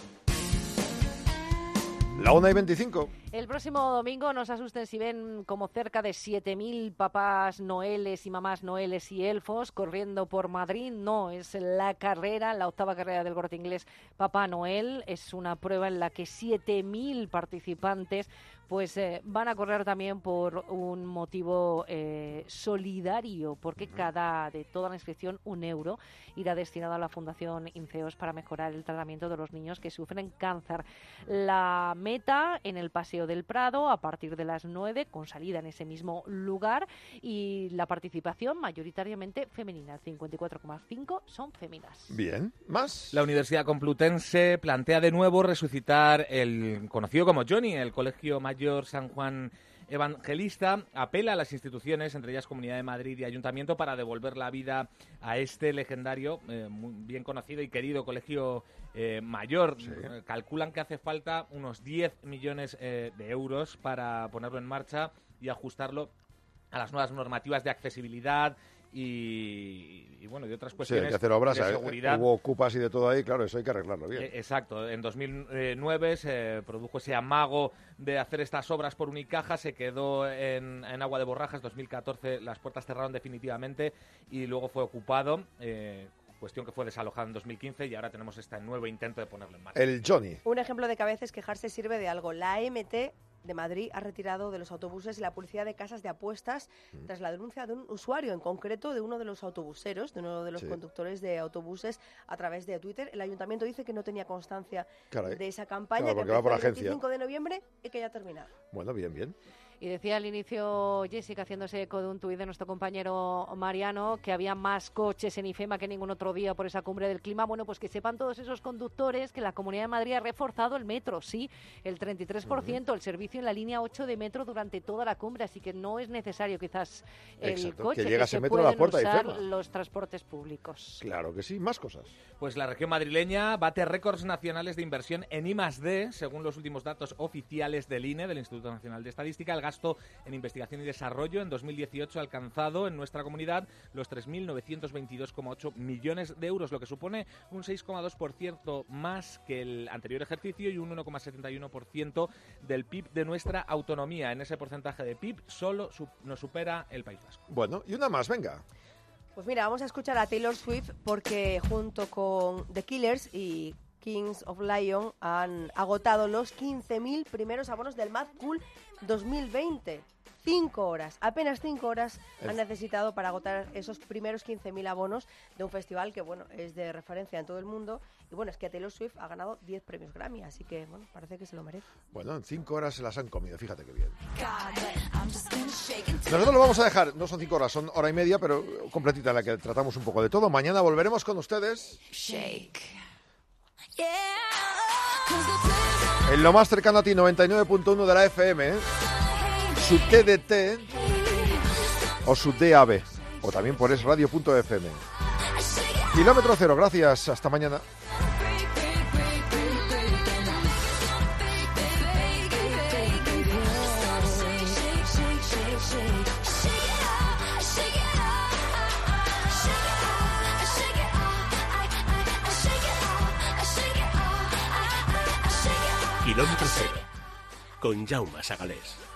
La 1:25. El próximo domingo no se asusten si ven como cerca de 7.000 papás noeles y mamás noeles y elfos corriendo por Madrid. No, es la octava carrera del Corte Inglés Papá Noel. Es una prueba en la que 7.000 participantes pues van a correr también por un motivo solidario, porque de toda la inscripción, €1 irá destinado a la Fundación Inceos para mejorar el tratamiento de los niños que sufren cáncer. La meta en el Paseo Paseo del Prado a partir de las 9, con salida en ese mismo lugar, y la participación mayoritariamente femenina, el 54,5% son féminas. Bien, ¿más? La Universidad Complutense plantea de nuevo resucitar el conocido como Johnny, el Colegio Mayor San Juan Evangelista. Apela a las instituciones, entre ellas Comunidad de Madrid y Ayuntamiento, para devolver la vida a este legendario, muy bien conocido y querido colegio mayor. Sí. Calculan que hace falta unos 10 millones de euros para ponerlo en marcha y ajustarlo a las nuevas normativas de accesibilidad y bueno, de otras cuestiones. Sí, hay que hacer obras, de seguridad. Hubo ocupas y de todo ahí, claro, eso hay que arreglarlo bien. Exacto, en 2009 se produjo ese amago de hacer estas obras por Unicaja, se quedó en agua de borrajas. 2014 las puertas cerraron definitivamente y luego fue ocupado, cuestión que fue desalojada en 2015, y ahora tenemos este nuevo intento de ponerlo en marcha. El Johnny. Un ejemplo de que a veces quejarse sirve de algo. La AMT de Madrid ha retirado de los autobuses la publicidad de casas de apuestas tras la denuncia de un usuario, en concreto de uno de los autobuseros, de uno de los conductores de autobuses, a través de Twitter. El ayuntamiento dice que no tenía constancia de esa campaña, que empezó el 25 de noviembre y que ya ha terminado. Bueno, bien, bien. Y decía al inicio Jessica, haciéndose eco de un tuit de nuestro compañero Mariano, que había más coches en IFEMA que ningún otro día por esa cumbre del clima. Bueno, pues que sepan todos esos conductores que la Comunidad de Madrid ha reforzado el metro, sí, el 33%, el servicio en la línea 8 de metro durante toda la cumbre, así que no es necesario quizás el coche, que se metro a la puerta pueden usar de IFEMA. los transportes públicos. Claro que sí, más cosas. Pues la región madrileña bate récords nacionales de inversión en I+D, según los últimos datos oficiales del INE, del Instituto Nacional de Estadística. El gasto en investigación y desarrollo en 2018 ha alcanzado en nuestra comunidad los 3.922,8 millones de euros, lo que supone un 6,2% más que el anterior ejercicio y un 1,71% del PIB de nuestra autonomía. En ese porcentaje de PIB solo nos supera el País Vasco. Bueno, y una más, venga. Pues mira, vamos a escuchar a Taylor Swift, porque junto con The Killers y Kings of Leon han agotado los 15.000 primeros abonos del Mad Cool 2020. 5 horas, apenas 5 horas han necesitado para agotar esos primeros 15.000 abonos de un festival que, bueno, es de referencia en todo el mundo. Y bueno, es que Taylor Swift ha ganado 10 premios Grammy, así que, bueno, parece que se lo merece. Bueno, en 5 horas se las han comido, fíjate qué bien. Nosotros lo vamos a dejar, no son 5 horas, son hora y media, pero completita, en la que tratamos un poco de todo. Mañana volveremos con ustedes. En lo más cercano a ti, 99.1 de la FM, ¿eh? Su TDT o su DAB, o también por esradio.fm. Kilómetro cero, gracias, hasta mañana. Kilómetro cero, con Jaume Sagalés.